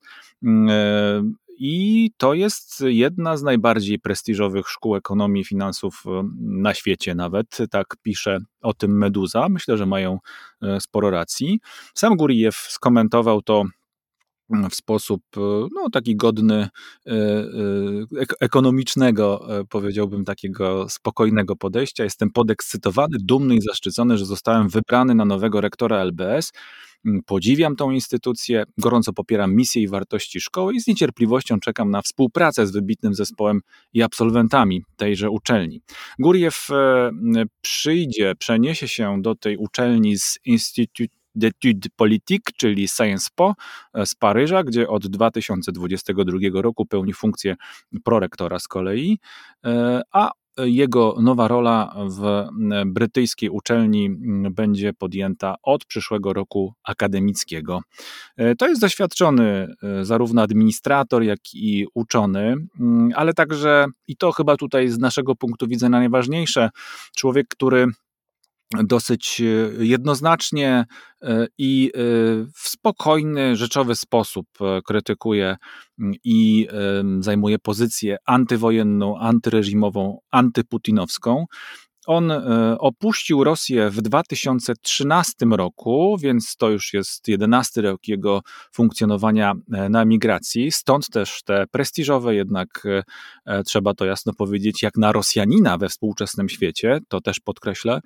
I to jest jedna z najbardziej prestiżowych szkół ekonomii i finansów na świecie nawet, tak pisze o tym Meduza. Myślę, że mają sporo racji. Sam Gurijew skomentował to w sposób no, taki godny ekonomicznego, powiedziałbym, takiego spokojnego podejścia. Jestem podekscytowany, dumny i zaszczycony, że zostałem wybrany na nowego rektora L B S. Podziwiam tą instytucję, gorąco popieram misję i wartości szkoły i z niecierpliwością czekam na współpracę z wybitnym zespołem i absolwentami tejże uczelni. Gurijew przyjdzie, przeniesie się do tej uczelni z Instytut d'Études Politiques, czyli Sciences Po z Paryża, gdzie od dwa tysiące dwudziestego drugiego roku pełni funkcję prorektora z kolei, a jego nowa rola w brytyjskiej uczelni będzie podjęta od przyszłego roku akademickiego. To jest doświadczony zarówno administrator, jak i uczony, ale także, i to chyba tutaj z naszego punktu widzenia najważniejsze, człowiek, który dosyć jednoznacznie i w spokojny, rzeczowy sposób krytykuje i zajmuje pozycję antywojenną, antyreżimową, antyputinowską. On opuścił Rosję w dwa tysiące trzynastym roku, więc to już jest jedenasty rok jego funkcjonowania na emigracji. Stąd też te prestiżowe, jednak trzeba to jasno powiedzieć, jak na Rosjanina we współczesnym świecie, to też podkreślę,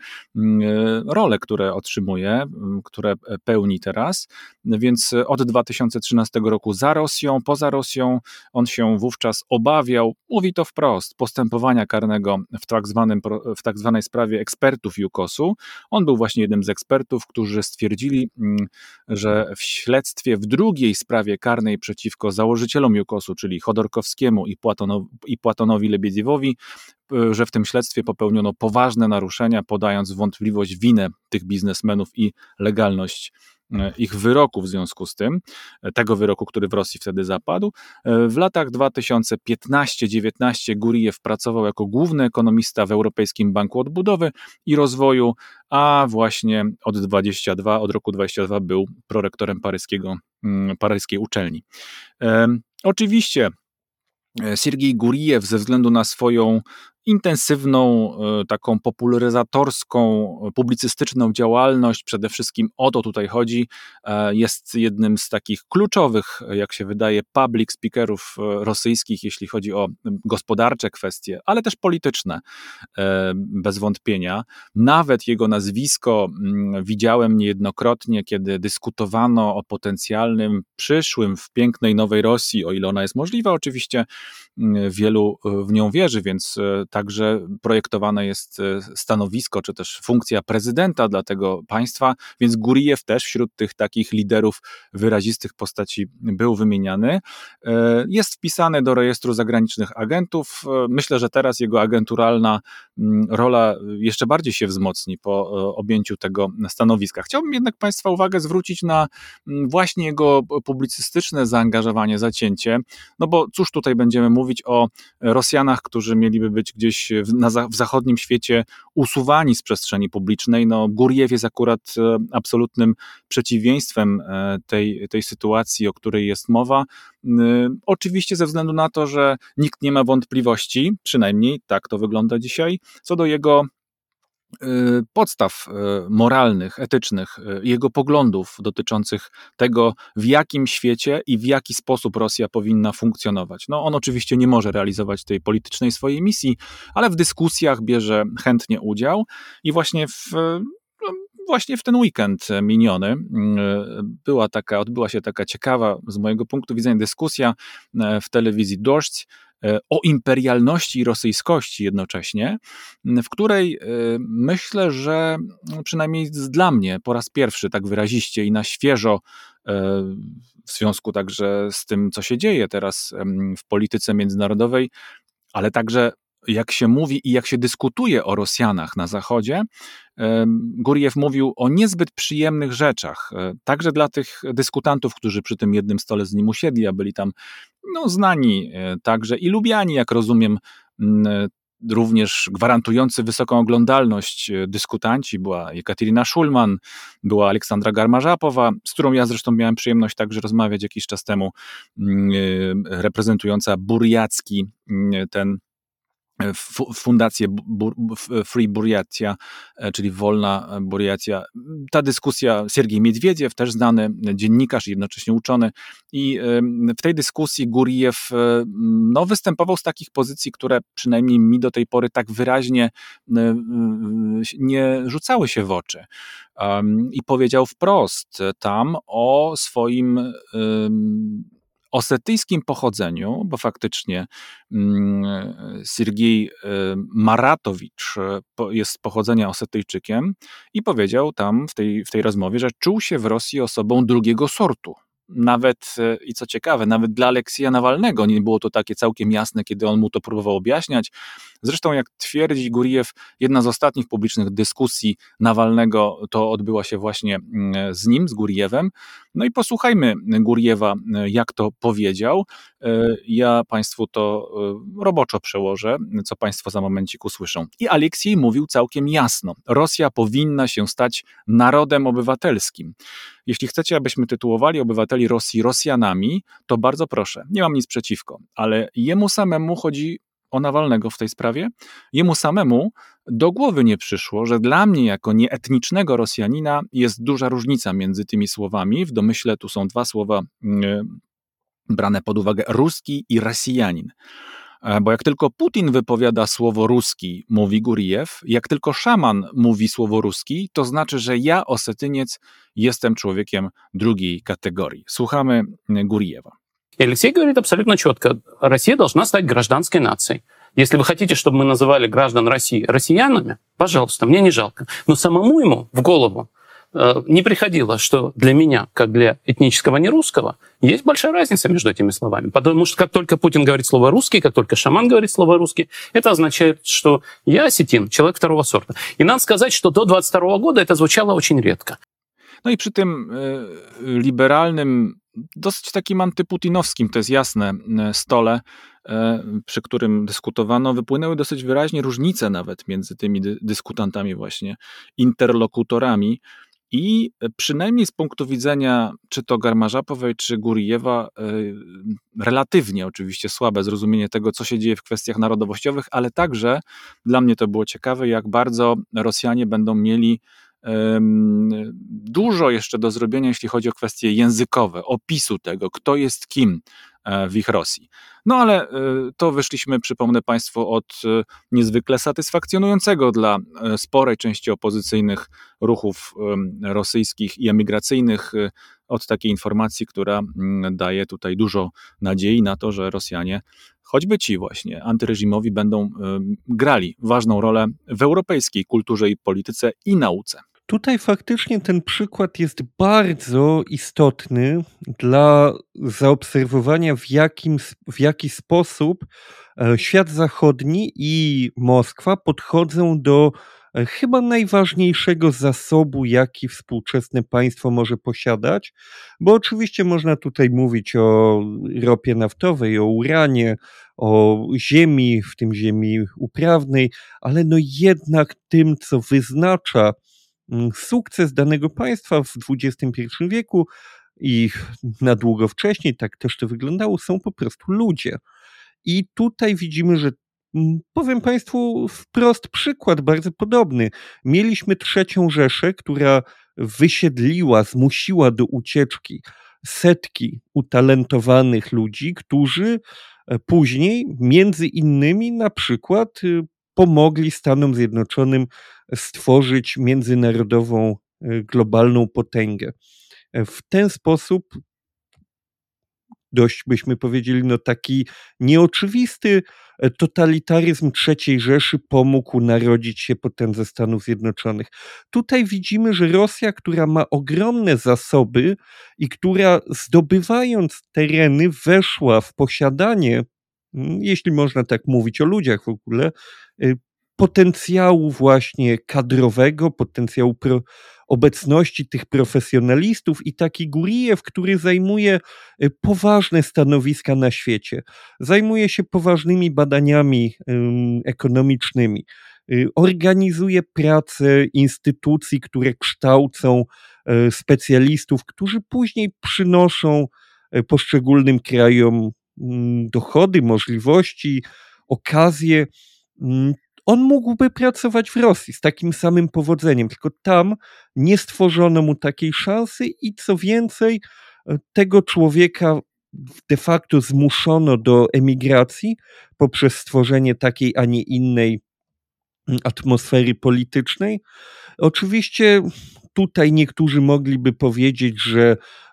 role, które otrzymuje, które pełni teraz. Więc od dwa tysiące trzynastego roku za Rosją, poza Rosją, on się wówczas obawiał, mówi to wprost, postępowania karnego w tak zwanym, w tak zwanej sprawie ekspertów Jukosu. On był właśnie jednym z ekspertów, którzy stwierdzili, że w śledztwie w drugiej sprawie karnej przeciwko założycielom Jukosu, czyli Chodorkowskiemu i, Płatonow, i Płatonowi Lebiediewowi, że w tym śledztwie popełniono poważne naruszenia, podając w wątpliwość winę tych biznesmenów i legalność ich wyroku w związku z tym, tego wyroku, który w Rosji wtedy zapadł. W latach dwa tysiące piętnasty do dziewiętnastego Gurijew pracował jako główny ekonomista w Europejskim Banku Odbudowy i Rozwoju, a właśnie od dwudziestego drugiego, od roku dwudziestego drugiego był prorektorem paryskiego, paryskiej uczelni. Oczywiście Sergiej Gurijew ze względu na swoją intensywną, taką popularyzatorską, publicystyczną działalność, przede wszystkim o to tutaj chodzi, jest jednym z takich kluczowych, jak się wydaje, public speakerów rosyjskich, jeśli chodzi o gospodarcze kwestie, ale też polityczne, bez wątpienia. Nawet jego nazwisko widziałem niejednokrotnie, kiedy dyskutowano o potencjalnym przyszłym w pięknej nowej Rosji, o ile ona jest możliwa oczywiście, wielu w nią wierzy, więc także projektowane jest stanowisko, czy też funkcja prezydenta dla tego państwa, więc Gurijew też wśród tych takich liderów wyrazistych postaci był wymieniany. Jest wpisany do rejestru zagranicznych agentów. Myślę, że teraz jego agenturalna rola jeszcze bardziej się wzmocni po objęciu tego stanowiska. Chciałbym jednak Państwa uwagę zwrócić na właśnie jego publicystyczne zaangażowanie, zacięcie, no bo cóż tutaj będziemy mówić o Rosjanach, którzy mieliby być gdzieś w, na, w zachodnim świecie usuwani z przestrzeni publicznej. No, Gurijew jest akurat absolutnym przeciwieństwem tej, tej sytuacji, o której jest mowa. Oczywiście ze względu na to, że nikt nie ma wątpliwości, przynajmniej tak to wygląda dzisiaj, co do jego podstaw moralnych, etycznych, jego poglądów dotyczących tego, w jakim świecie i w jaki sposób Rosja powinna funkcjonować. No, on oczywiście nie może realizować tej politycznej swojej misji, ale w dyskusjach bierze chętnie udział i właśnie w Właśnie w ten weekend miniony była taka, odbyła się taka ciekawa z mojego punktu widzenia dyskusja w telewizji Dość o imperialności i rosyjskości jednocześnie, w której myślę, że przynajmniej dla mnie po raz pierwszy tak wyraziście i na świeżo w związku także z tym, co się dzieje teraz w polityce międzynarodowej, ale także jak się mówi i jak się dyskutuje o Rosjanach na Zachodzie, Gurijew mówił o niezbyt przyjemnych rzeczach, także dla tych dyskutantów, którzy przy tym jednym stole z nim usiedli, a byli tam no, znani także i lubiani, jak rozumiem, również gwarantujący wysoką oglądalność dyskutanci. Była Jekaterina Szulman, była Aleksandra Garmażapowa, z którą ja zresztą miałem przyjemność także rozmawiać jakiś czas temu, reprezentująca Burjacki, ten Fundację Free Buryatia, czyli Wolna Buryatia. Ta dyskusja, Sergiej Miedwiediew, też znany dziennikarz i jednocześnie uczony, i w tej dyskusji Gurijew no, występował z takich pozycji, które przynajmniej mi do tej pory tak wyraźnie nie rzucały się w oczy. I powiedział wprost tam o swoim osetyjskim pochodzeniu, bo faktycznie Sergiej Maratowicz jest z pochodzenia Osetyjczykiem i powiedział tam w tej, w tej rozmowie, że czuł się w Rosji osobą drugiego sortu. Nawet, i co ciekawe, nawet dla Aleksieja Nawalnego nie było to takie całkiem jasne, kiedy on mu to próbował objaśniać. Zresztą, jak twierdzi Gurijew, jedna z ostatnich publicznych dyskusji Nawalnego to odbyła się właśnie z nim, z Gurijewem. No i posłuchajmy Gurijewa, jak to powiedział. Ja Państwu to roboczo przełożę, co Państwo za momencik usłyszą. I Aleksiej mówił całkiem jasno. Rosja powinna się stać narodem obywatelskim. Jeśli chcecie, abyśmy tytułowali obywateli Rosji Rosjanami, to bardzo proszę, nie mam nic przeciwko, ale jemu samemu chodzi o Nawalnego w tej sprawie, jemu samemu do głowy nie przyszło, że dla mnie jako nieetnicznego Rosjanina jest duża różnica między tymi słowami. W domyśle tu są dwa słowa yy, brane pod uwagę, ruski i Rosjanin. Bo jak tylko Putin wypowiada słowo ruski, mówi Gurijew, jak tylko szaman mówi słowo ruski, to znaczy, że ja, Osetyniec, jestem człowiekiem drugiej kategorii. Słuchamy Gurijewa. И Алексей говорит абсолютно четко, Россия должна стать гражданской нацией. Если вы хотите, чтобы мы называли граждан России россиянами, пожалуйста, мне не жалко. Но самому ему в голову э, не приходило, что для меня, как для этнического нерусского, есть большая разница между этими словами. Потому что как только Путин говорит слово «русский», как только шаман говорит слово «русский», это означает, что я осетин, человек второго сорта. И надо сказать, что до двадцать второго года это звучало очень редко. No i przy tym y, liberalnym, dosyć takim antyputinowskim, to jest jasne, stole, y, przy którym dyskutowano, wypłynęły dosyć wyraźnie różnice nawet między tymi dy, dyskutantami właśnie, interlokutorami i przynajmniej z punktu widzenia czy to Garmażapowej, czy Gurijewa, y, relatywnie oczywiście słabe zrozumienie tego, co się dzieje w kwestiach narodowościowych, ale także dla mnie to było ciekawe, jak bardzo Rosjanie będą mieli dużo jeszcze do zrobienia, jeśli chodzi o kwestie językowe, opisu tego, kto jest kim w ich Rosji. No ale to wyszliśmy, przypomnę Państwu, od niezwykle satysfakcjonującego dla sporej części opozycyjnych ruchów rosyjskich i emigracyjnych, od takiej informacji, która daje tutaj dużo nadziei na to, że Rosjanie, choćby ci właśnie antyreżimowi, będą grali ważną rolę w europejskiej kulturze i polityce i nauce. Tutaj faktycznie ten przykład jest bardzo istotny dla zaobserwowania, w, jakim, w jaki sposób świat zachodni i Moskwa podchodzą do chyba najważniejszego zasobu, jaki współczesne państwo może posiadać, bo oczywiście można tutaj mówić o ropie naftowej, o uranie, o ziemi, w tym ziemi uprawnej, ale no jednak tym, co wyznacza sukces danego państwa w dwudziestym pierwszym wieku i na długo wcześniej, tak też to wyglądało, są po prostu ludzie. I tutaj widzimy, że powiem Państwu wprost przykład bardzo podobny. Mieliśmy trzecią Rzeszę, która wysiedliła, zmusiła do ucieczki setki utalentowanych ludzi, którzy później między innymi na przykład pomogli Stanom Zjednoczonym stworzyć międzynarodową, globalną potęgę. W ten sposób dość byśmy powiedzieli, no taki nieoczywisty totalitaryzm trzeciej Rzeszy pomógł narodzić się potędze Stanów Zjednoczonych. Tutaj widzimy, że Rosja, która ma ogromne zasoby i która zdobywając tereny weszła w posiadanie, jeśli można tak mówić o ludziach w ogóle, potencjału właśnie kadrowego, potencjału pro, obecności tych profesjonalistów i taki Gurijew, który zajmuje poważne stanowiska na świecie, zajmuje się poważnymi badaniami um, ekonomicznymi, y, organizuje pracę instytucji, które kształcą y, specjalistów, którzy później przynoszą y, poszczególnym krajom y, dochody, możliwości, okazje. Y, On mógłby pracować w Rosji z takim samym powodzeniem, tylko tam nie stworzono mu takiej szansy i co więcej, tego człowieka de facto zmuszono do emigracji poprzez stworzenie takiej, a nie innej atmosfery politycznej. Oczywiście tutaj niektórzy mogliby powiedzieć, że,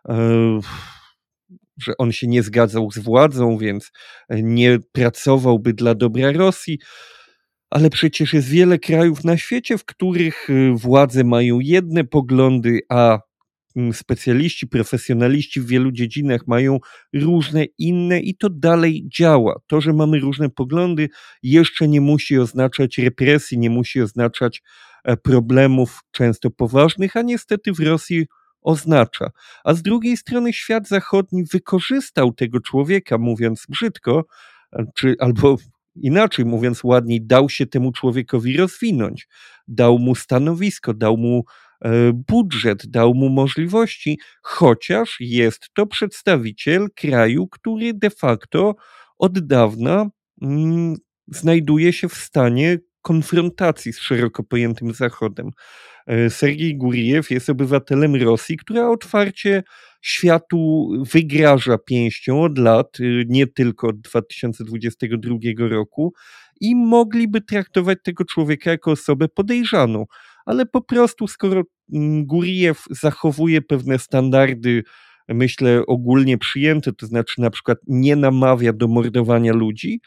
że on się nie zgadzał z władzą, więc nie pracowałby dla dobra Rosji. Ale przecież jest wiele krajów na świecie, w których władze mają jedne poglądy, a specjaliści, profesjonaliści w wielu dziedzinach mają różne inne i to dalej działa. To, że mamy różne poglądy, jeszcze nie musi oznaczać represji, nie musi oznaczać problemów często poważnych, a niestety w Rosji oznacza. A z drugiej strony świat zachodni wykorzystał tego człowieka, mówiąc brzydko, czy albo inaczej mówiąc ładniej, dał się temu człowiekowi rozwinąć, dał mu stanowisko, dał mu e, budżet, dał mu możliwości, chociaż jest to przedstawiciel kraju, który de facto od dawna mm, znajduje się w stanie konfrontacji z szeroko pojętym Zachodem. Sergiej Gurijew jest obywatelem Rosji, która otwarcie światu wygraża pięścią od lat, nie tylko od dwa tysiące dwudziestego drugiego roku, i mogliby traktować tego człowieka jako osobę podejrzaną. Ale po prostu, skoro Gurijew zachowuje pewne standardy, myślę, ogólnie przyjęte, to znaczy na przykład nie namawia do mordowania ludzi,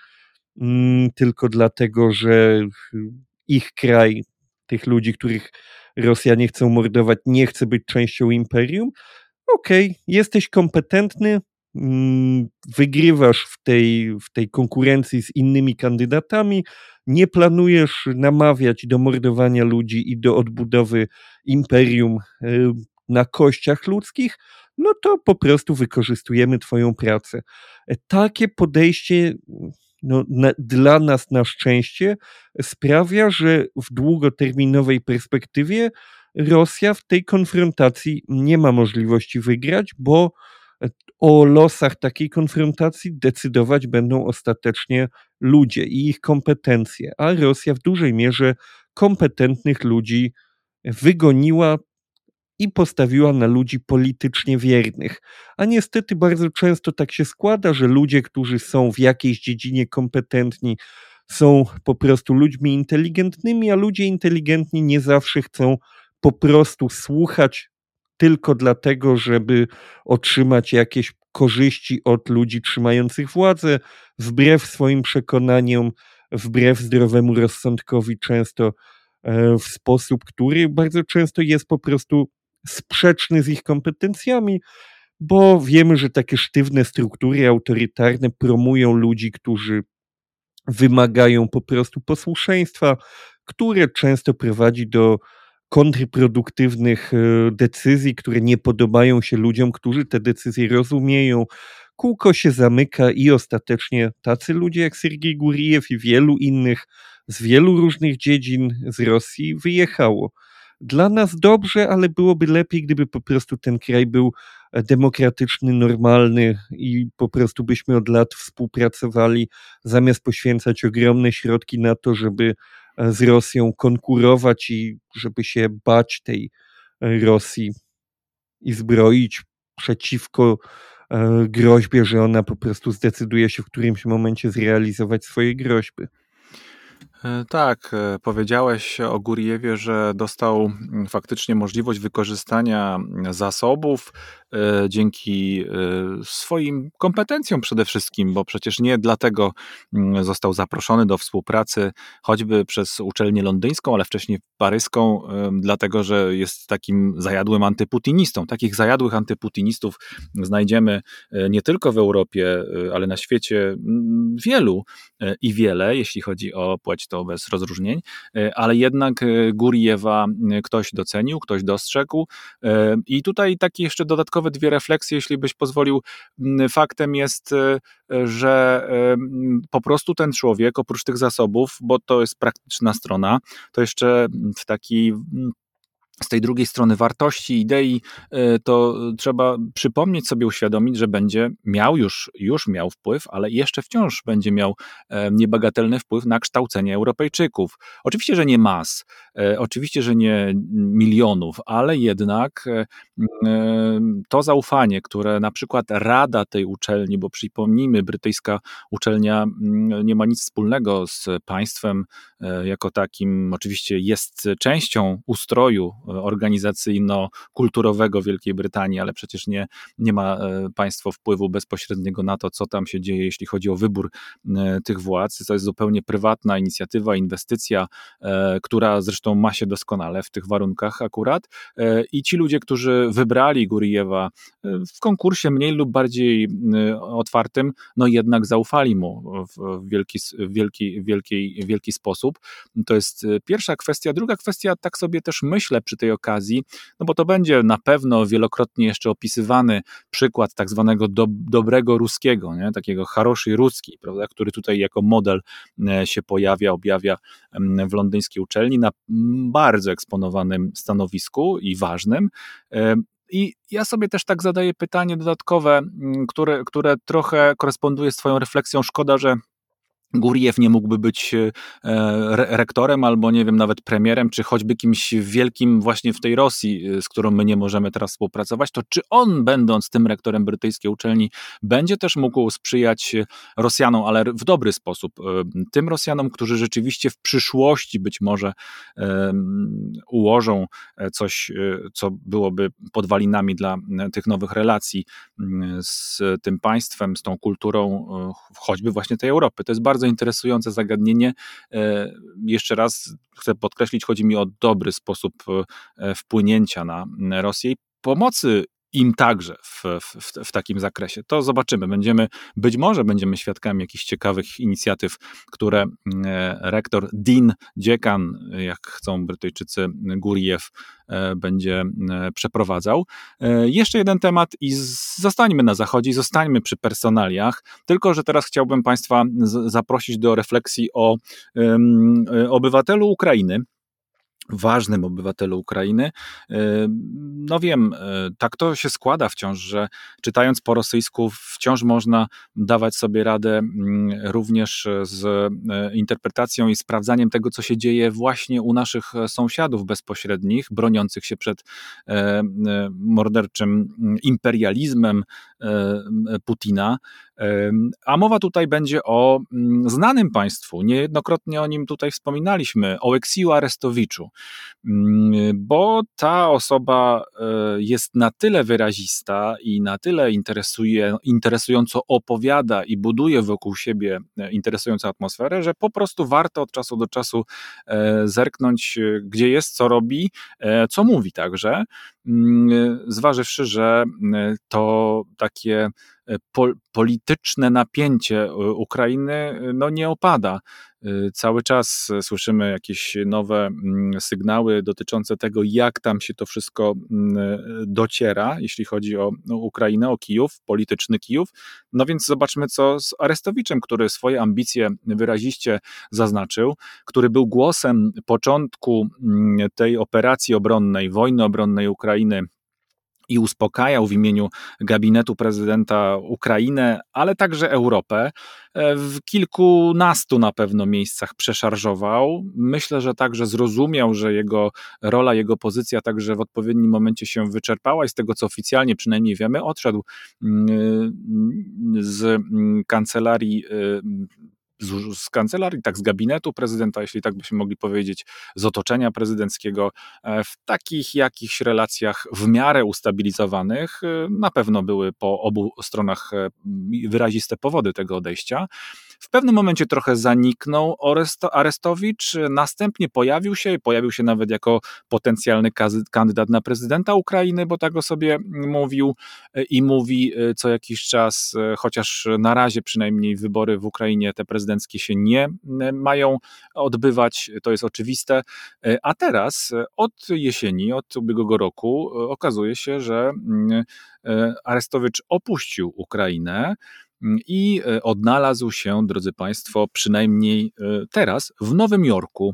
tylko dlatego, że ich kraj, tych ludzi, których Rosjanie chcą mordować, nie chce być częścią imperium. Okej, okay, jesteś kompetentny, wygrywasz w tej, w tej konkurencji z innymi kandydatami, nie planujesz namawiać do mordowania ludzi i do odbudowy imperium na kościach ludzkich, no to po prostu wykorzystujemy twoją pracę. Takie podejście no, na, dla nas na szczęście sprawia, że w długoterminowej perspektywie Rosja w tej konfrontacji nie ma możliwości wygrać, bo o losach takiej konfrontacji decydować będą ostatecznie ludzie i ich kompetencje, a Rosja w dużej mierze kompetentnych ludzi wygoniła i postawiła na ludzi politycznie wiernych. A niestety bardzo często tak się składa, że ludzie, którzy są w jakiejś dziedzinie kompetentni, są po prostu ludźmi inteligentnymi, a ludzie inteligentni nie zawsze chcą po prostu słuchać tylko dlatego, żeby otrzymać jakieś korzyści od ludzi trzymających władzę, wbrew swoim przekonaniom, wbrew zdrowemu rozsądkowi, często w sposób, który bardzo często jest po prostu sprzeczny z ich kompetencjami, bo wiemy, że takie sztywne struktury autorytarne promują ludzi, którzy wymagają po prostu posłuszeństwa, które często prowadzi do kontrproduktywnych decyzji, które nie podobają się ludziom, którzy te decyzje rozumieją. Kółko się zamyka i ostatecznie tacy ludzie jak Sergiej Gurijew i wielu innych z wielu różnych dziedzin z Rosji wyjechało. Dla nas dobrze, ale byłoby lepiej, gdyby po prostu ten kraj był demokratyczny, normalny i po prostu byśmy od lat współpracowali, zamiast poświęcać ogromne środki na to, żeby z Rosją konkurować i żeby się bać tej Rosji i zbroić przeciwko groźbie, że ona po prostu zdecyduje się w którymś momencie zrealizować swoje groźby. Tak, powiedziałeś o Gurijewie, że dostał faktycznie możliwość wykorzystania zasobów dzięki swoim kompetencjom przede wszystkim, bo przecież nie dlatego został zaproszony do współpracy choćby przez uczelnię londyńską, ale wcześniej paryską, dlatego że jest takim zajadłym antyputinistą. Takich zajadłych antyputinistów znajdziemy nie tylko w Europie, ale na świecie wielu i wiele, jeśli chodzi o płeć, to bez rozróżnień, ale jednak Gurijewa ktoś docenił, ktoś dostrzegł i tutaj takie jeszcze dodatkowe dwie refleksje, jeśli byś pozwolił. Faktem jest, że po prostu ten człowiek oprócz tych zasobów, bo to jest praktyczna strona, to jeszcze w taki z tej drugiej strony wartości, idei, to trzeba przypomnieć sobie, uświadomić, że będzie miał już, już miał wpływ, ale jeszcze wciąż będzie miał niebagatelny wpływ na kształcenie Europejczyków. Oczywiście, że nie mas, oczywiście, że nie milionów, ale jednak to zaufanie, które na przykład rada tej uczelni, bo przypomnijmy, brytyjska uczelnia nie ma nic wspólnego z państwem jako takim, oczywiście jest częścią ustroju organizacyjno-kulturowego Wielkiej Brytanii, ale przecież nie, nie ma państwo wpływu bezpośredniego na to, co tam się dzieje, jeśli chodzi o wybór tych władz. To jest zupełnie prywatna inicjatywa, inwestycja, która zresztą ma się doskonale w tych warunkach akurat. I ci ludzie, którzy wybrali Gurijewa w konkursie mniej lub bardziej otwartym, no jednak zaufali mu w wielki, wielki, wielki, wielki sposób. To jest pierwsza kwestia. Druga kwestia, tak sobie też myślę przy tej okazji, no bo to będzie na pewno wielokrotnie jeszcze opisywany przykład tak zwanego do, dobrego ruskiego, nie? Takiego haroszy ruski, prawda, który tutaj jako model się pojawia, objawia w londyńskiej uczelni na bardzo eksponowanym stanowisku i ważnym. I ja sobie też tak zadaję pytanie dodatkowe, które, które trochę koresponduje z twoją refleksją. Szkoda, że Gurijew nie mógłby być re- rektorem albo, nie wiem, nawet premierem, czy choćby kimś wielkim właśnie w tej Rosji, z którą my nie możemy teraz współpracować, to czy on, będąc tym rektorem brytyjskiej uczelni, będzie też mógł sprzyjać Rosjanom, ale w dobry sposób, tym Rosjanom, którzy rzeczywiście w przyszłości być może um, ułożą coś, co byłoby podwalinami dla tych nowych relacji z tym państwem, z tą kulturą, choćby właśnie tej Europy. To jest bardzo Bardzo interesujące zagadnienie. Jeszcze raz chcę podkreślić, chodzi mi o dobry sposób wpłynięcia na Rosję i pomocy im także w, w, w takim zakresie. To zobaczymy. Będziemy, być może będziemy świadkami jakichś ciekawych inicjatyw, które rektor, dean, dziekan, jak chcą Brytyjczycy, Gurijew, będzie przeprowadzał. Jeszcze jeden temat i zostańmy na Zachodzie, zostańmy przy personaliach, tylko że teraz chciałbym Państwa zaprosić do refleksji o um, obywatelu Ukrainy, ważnym obywatelu Ukrainy. No wiem, tak to się składa wciąż, że czytając po rosyjsku wciąż można dawać sobie radę również z interpretacją i sprawdzaniem tego, co się dzieje właśnie u naszych sąsiadów bezpośrednich, broniących się przed morderczym imperializmem Putina. A mowa tutaj będzie o znanym państwu, niejednokrotnie o nim tutaj wspominaliśmy, Oleksiju Arestowiczu, bo ta osoba jest na tyle wyrazista i na tyle interesuje, interesująco opowiada i buduje wokół siebie interesującą atmosferę, że po prostu warto od czasu do czasu zerknąć, gdzie jest, co robi, co mówi także, zważywszy, że to takie po, polityczne napięcie Ukrainy no nie opada. Cały czas słyszymy jakieś nowe sygnały dotyczące tego, jak tam się to wszystko dociera, jeśli chodzi o Ukrainę, o Kijów, polityczny Kijów. No więc zobaczmy, co z Arestowiczem, który swoje ambicje wyraziście zaznaczył, który był głosem początku tej operacji obronnej, wojny obronnej Ukrainy, i uspokajał w imieniu gabinetu prezydenta Ukrainę, ale także Europę. W kilkunastu na pewno miejscach przeszarżował. Myślę, że także zrozumiał, że jego rola, jego pozycja także w odpowiednim momencie się wyczerpała i z tego, co oficjalnie przynajmniej wiemy, odszedł z kancelarii Z, z kancelarii, tak z gabinetu prezydenta, jeśli tak byśmy mogli powiedzieć, z otoczenia prezydenckiego, w takich jakichś relacjach w miarę ustabilizowanych. Na pewno były po obu stronach wyraziste powody tego odejścia. W pewnym momencie trochę zaniknął Arestowicz, następnie pojawił się, pojawił się nawet jako potencjalny kandydat na prezydenta Ukrainy, bo tak o sobie mówił i mówi co jakiś czas, chociaż na razie przynajmniej wybory w Ukrainie te prezydenckie się nie mają odbywać, to jest oczywiste, a teraz od jesieni, od ubiegłego roku okazuje się, że Arestowicz opuścił Ukrainę i odnalazł się, drodzy Państwo, przynajmniej teraz w Nowym Jorku.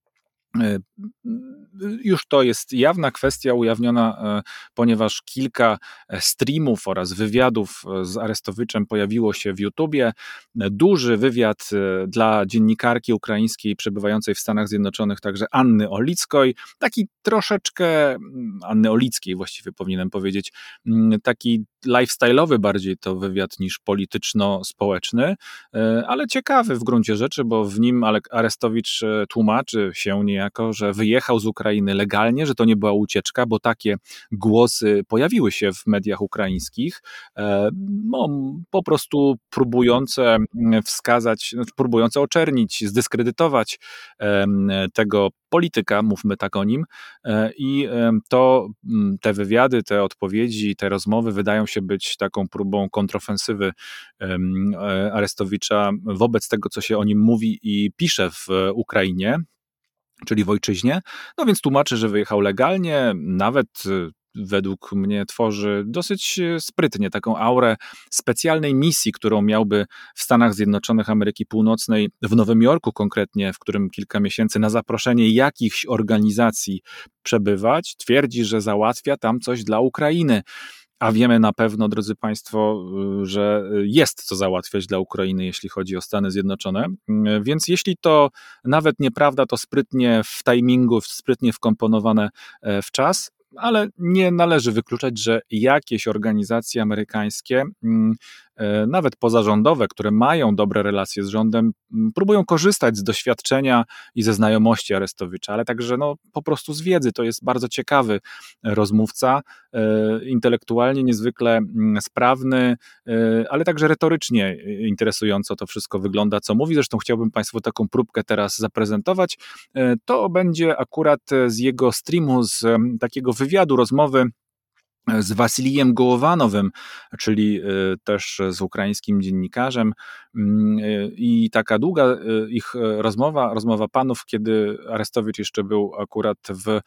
Już to jest jawna kwestia ujawniona, ponieważ kilka streamów oraz wywiadów z Arestowiczem pojawiło się w YouTubie. Duży wywiad dla dziennikarki ukraińskiej przebywającej w Stanach Zjednoczonych, także Anny Olickoj, taki troszeczkę, Anny Olickiej właściwie powinienem powiedzieć, taki lifestyle'owy bardziej to wywiad niż polityczno-społeczny, ale ciekawy w gruncie rzeczy, bo w nim Arestowicz tłumaczy się niejako, że wyjechał z Ukrainy legalnie, że to nie była ucieczka, bo takie głosy pojawiły się w mediach ukraińskich, no, po prostu próbujące wskazać, próbujące oczernić, zdyskredytować tego polityka, mówmy tak o nim, i to te wywiady, te odpowiedzi, te rozmowy wydają się być taką próbą kontrofensywy Arestowicza wobec tego, co się o nim mówi i pisze w Ukrainie, czyli w ojczyźnie. No więc tłumaczy, że wyjechał legalnie, nawet według mnie tworzy dosyć sprytnie taką aurę specjalnej misji, którą miałby w Stanach Zjednoczonych Ameryki Północnej, w Nowym Jorku konkretnie, w którym kilka miesięcy na zaproszenie jakichś organizacji przebywać. Twierdzi, że załatwia tam coś dla Ukrainy. A wiemy na pewno, drodzy Państwo, że jest co załatwiać dla Ukrainy, jeśli chodzi o Stany Zjednoczone. Więc jeśli to nawet nieprawda, to sprytnie w timingu, sprytnie wkomponowane w czas, ale nie należy wykluczać, że jakieś organizacje amerykańskie, nawet pozarządowe, które mają dobre relacje z rządem, próbują korzystać z doświadczenia i ze znajomości Arestowicza, ale także no, po prostu z wiedzy. To jest bardzo ciekawy rozmówca, intelektualnie niezwykle sprawny, ale także retorycznie interesująco to wszystko wygląda, co mówi. Zresztą chciałbym Państwu taką próbkę teraz zaprezentować. To będzie akurat z jego streamu, z takiego wywiadu, rozmowy z Wasilijem Gołowanowym, czyli też z ukraińskim dziennikarzem, i taka długa ich rozmowa, rozmowa panów, kiedy Arestowicz jeszcze był akurat w,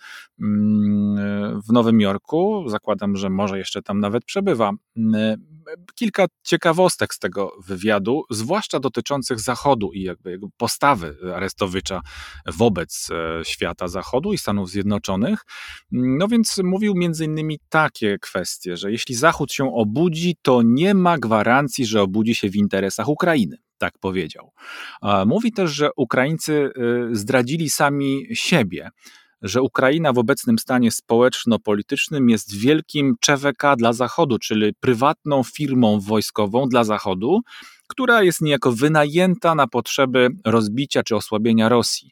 w Nowym Jorku, zakładam, że może jeszcze tam nawet przebywa. Kilka ciekawostek z tego wywiadu, zwłaszcza dotyczących Zachodu i jakby jego postawy Arestowicza wobec świata Zachodu i Stanów Zjednoczonych. No więc mówił między innymi takie kwestie, że jeśli Zachód się obudzi, to nie ma gwarancji, że obudzi się w interesach Ukrainy. Tak powiedział. Mówi też, że Ukraińcy zdradzili sami siebie, że Ukraina w obecnym stanie społeczno-politycznym jest wielkim C W K dla Zachodu, czyli prywatną firmą wojskową dla Zachodu, która jest niejako wynajęta na potrzeby rozbicia czy osłabienia Rosji.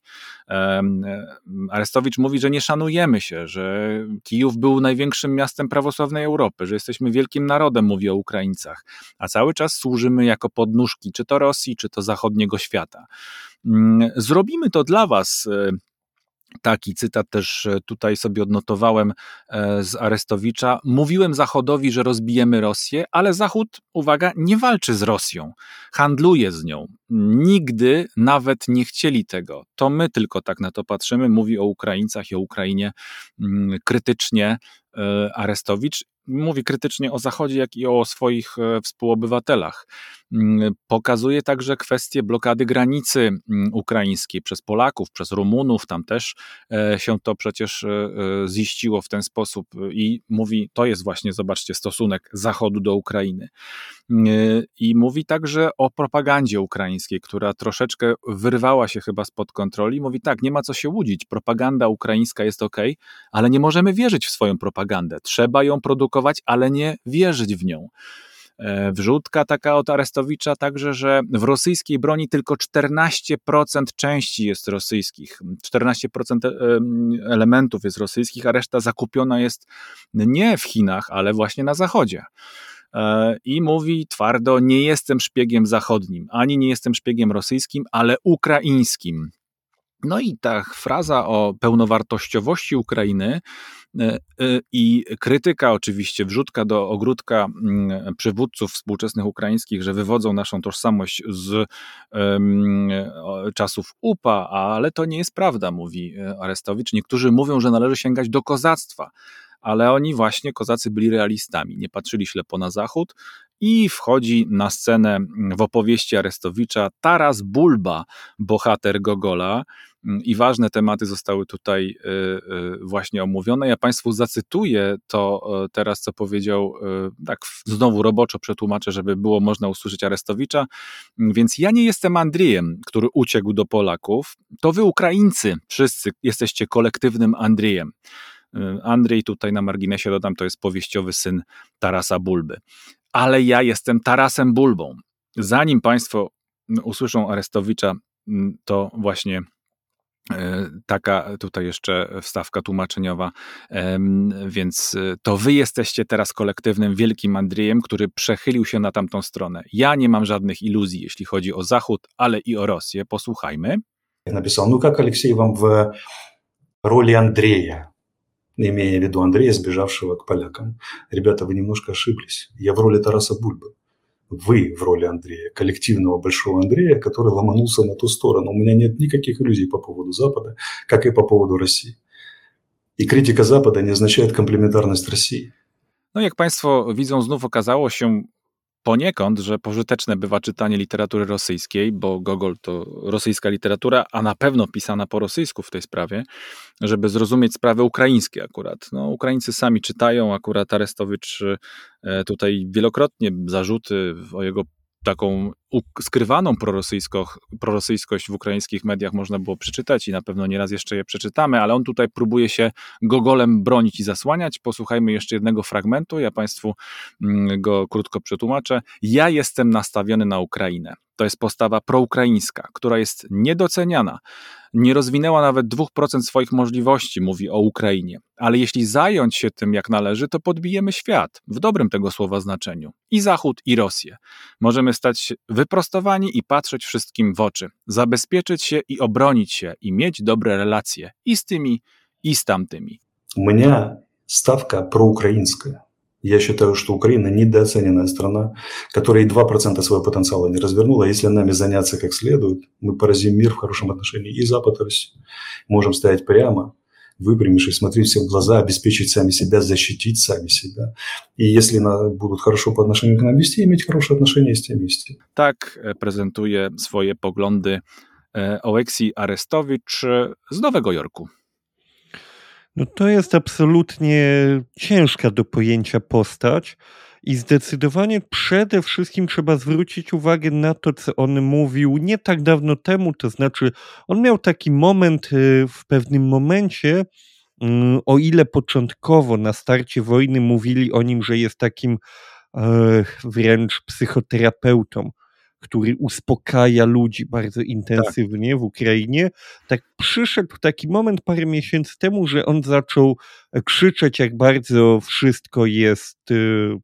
Arestowicz mówi, że nie szanujemy się, że Kijów był największym miastem prawosławnej Europy, że jesteśmy wielkim narodem, mówi o Ukraińcach, a cały czas służymy jako podnóżki, czy to Rosji, czy to zachodniego świata. Zrobimy to dla was. Taki cytat też tutaj sobie odnotowałem z Arestowicza. Mówiłem Zachodowi, że rozbijemy Rosję, ale Zachód, uwaga, nie walczy z Rosją, handluje z nią. Nigdy nawet nie chcieli tego. To my tylko tak na to patrzymy. Mówi o Ukraińcach i o Ukrainie krytycznie Arestowicz. Mówi krytycznie o Zachodzie, jak i o swoich współobywatelach. Pokazuje także kwestię blokady granicy ukraińskiej przez Polaków, przez Rumunów, tam też się to przecież ziściło w ten sposób i mówi, to jest właśnie, zobaczcie, stosunek Zachodu do Ukrainy. I mówi także o propagandzie ukraińskiej, która troszeczkę wyrwała się chyba spod kontroli. Mówi tak, nie ma co się łudzić, propaganda ukraińska jest okej, ale nie możemy wierzyć w swoją propagandę. Trzeba ją produkować, ale nie wierzyć w nią. Wrzutka taka od Arestowicza także, że w rosyjskiej broni tylko czternaście procent części jest rosyjskich, czternaście procent elementów jest rosyjskich, a reszta zakupiona jest nie w Chinach, ale właśnie na Zachodzie. I mówi twardo, nie jestem szpiegiem zachodnim, ani nie jestem szpiegiem rosyjskim, ale ukraińskim. No i ta fraza o pełnowartościowości Ukrainy i krytyka, oczywiście wrzutka do ogródka przywódców współczesnych ukraińskich, że wywodzą naszą tożsamość z um, czasów U P A, ale to nie jest prawda, mówi Arestowicz. Niektórzy mówią, że należy sięgać do kozactwa, ale oni właśnie, kozacy, byli realistami, nie patrzyli ślepo na Zachód. I wchodzi na scenę w opowieści Arestowicza Taras Bulba, bohater Gogola. I ważne tematy zostały tutaj właśnie omówione. Ja Państwu zacytuję to teraz, co powiedział, tak znowu roboczo przetłumaczę, żeby było można usłyszeć Arestowicza. Więc ja nie jestem Andrzejem, który uciekł do Polaków. To wy, Ukraińcy, wszyscy jesteście kolektywnym Andrzejem. Andrzej, tutaj na marginesie dodam, to jest powieściowy syn Tarasa Bulby. Ale ja jestem Tarasem Bulbą. Zanim Państwo usłyszą Arestowicza, to właśnie taka tutaj jeszcze wstawka tłumaczeniowa, więc to wy jesteście teraz kolektywnym wielkim Andrzejem, który przechylił się na tamtą stronę. Ja nie mam żadnych iluzji, jeśli chodzi o Zachód, ale i o Rosję. Posłuchajmy. Napisał, no jak Aleksiej wam w roli Andrzeja, имея в виду Андрея, сбежавшего к полякам. Ребята, вы немножко ошиблись. Я в роли Тараса Бульбы. Вы в роли Андрея, коллективного большого Андрея, который ломанулся на ту сторону. У меня нет никаких иллюзий по поводу Запада, как и по поводу России. И критика Запада не означает комплементарность России. No jak Państwo widzą, znów okazało się, poniekąd, że pożyteczne bywa czytanie literatury rosyjskiej, bo Gogol to rosyjska literatura, a na pewno pisana po rosyjsku w tej sprawie, żeby zrozumieć sprawy ukraińskie akurat. No, Ukraińcy sami czytają, akurat Arestowicz e, tutaj wielokrotnie zarzuty o jego taką uk- skrywaną prorosyjsko, prorosyjskość w ukraińskich mediach można było przeczytać i na pewno nieraz jeszcze je przeczytamy, ale on tutaj próbuje się Gogolem bronić i zasłaniać. Posłuchajmy jeszcze jednego fragmentu, ja Państwu mm, go krótko przetłumaczę. Ja jestem nastawiony na Ukrainę. To jest postawa proukraińska, która jest niedoceniana. Nie rozwinęła nawet dwa procent swoich możliwości, mówi o Ukrainie. Ale jeśli zająć się tym jak należy, to podbijemy świat, w dobrym tego słowa znaczeniu. I Zachód, i Rosję. Możemy stać się wyprostowani i patrzeć wszystkim w oczy. Zabezpieczyć się i obronić się i mieć dobre relacje i z tymi, i z tamtymi. У меня ставка проукраинская. Я считаю, что Украина недооцененная страна, которая и два процента своего потенциала не развернула. Если нами заняться как следует, мы поразим мир в хорошем отношении и Запад, и Россию. Можем стоять прямо, выпрямившись, смотреть всем в глаза, обеспечить сами себя, защитить сами себя. И если на, будут хорошо по отношению к нам вести, иметь хорошие отношения с теми вести. Tak prezentuje swoje poglądy Oleksij Arestowicz z Nowego Jorku. No to jest absolutnie ciężka do pojęcia postać i zdecydowanie przede wszystkim trzeba zwrócić uwagę na to, co on mówił nie tak dawno temu, to znaczy on miał taki moment w pewnym momencie, o ile początkowo na starcie wojny mówili o nim, że jest takim wręcz psychoterapeutą, który uspokaja ludzi bardzo intensywnie tak. w Ukrainie, tak przyszedł taki moment parę miesięcy temu, że on zaczął krzyczeć, jak bardzo wszystko jest y,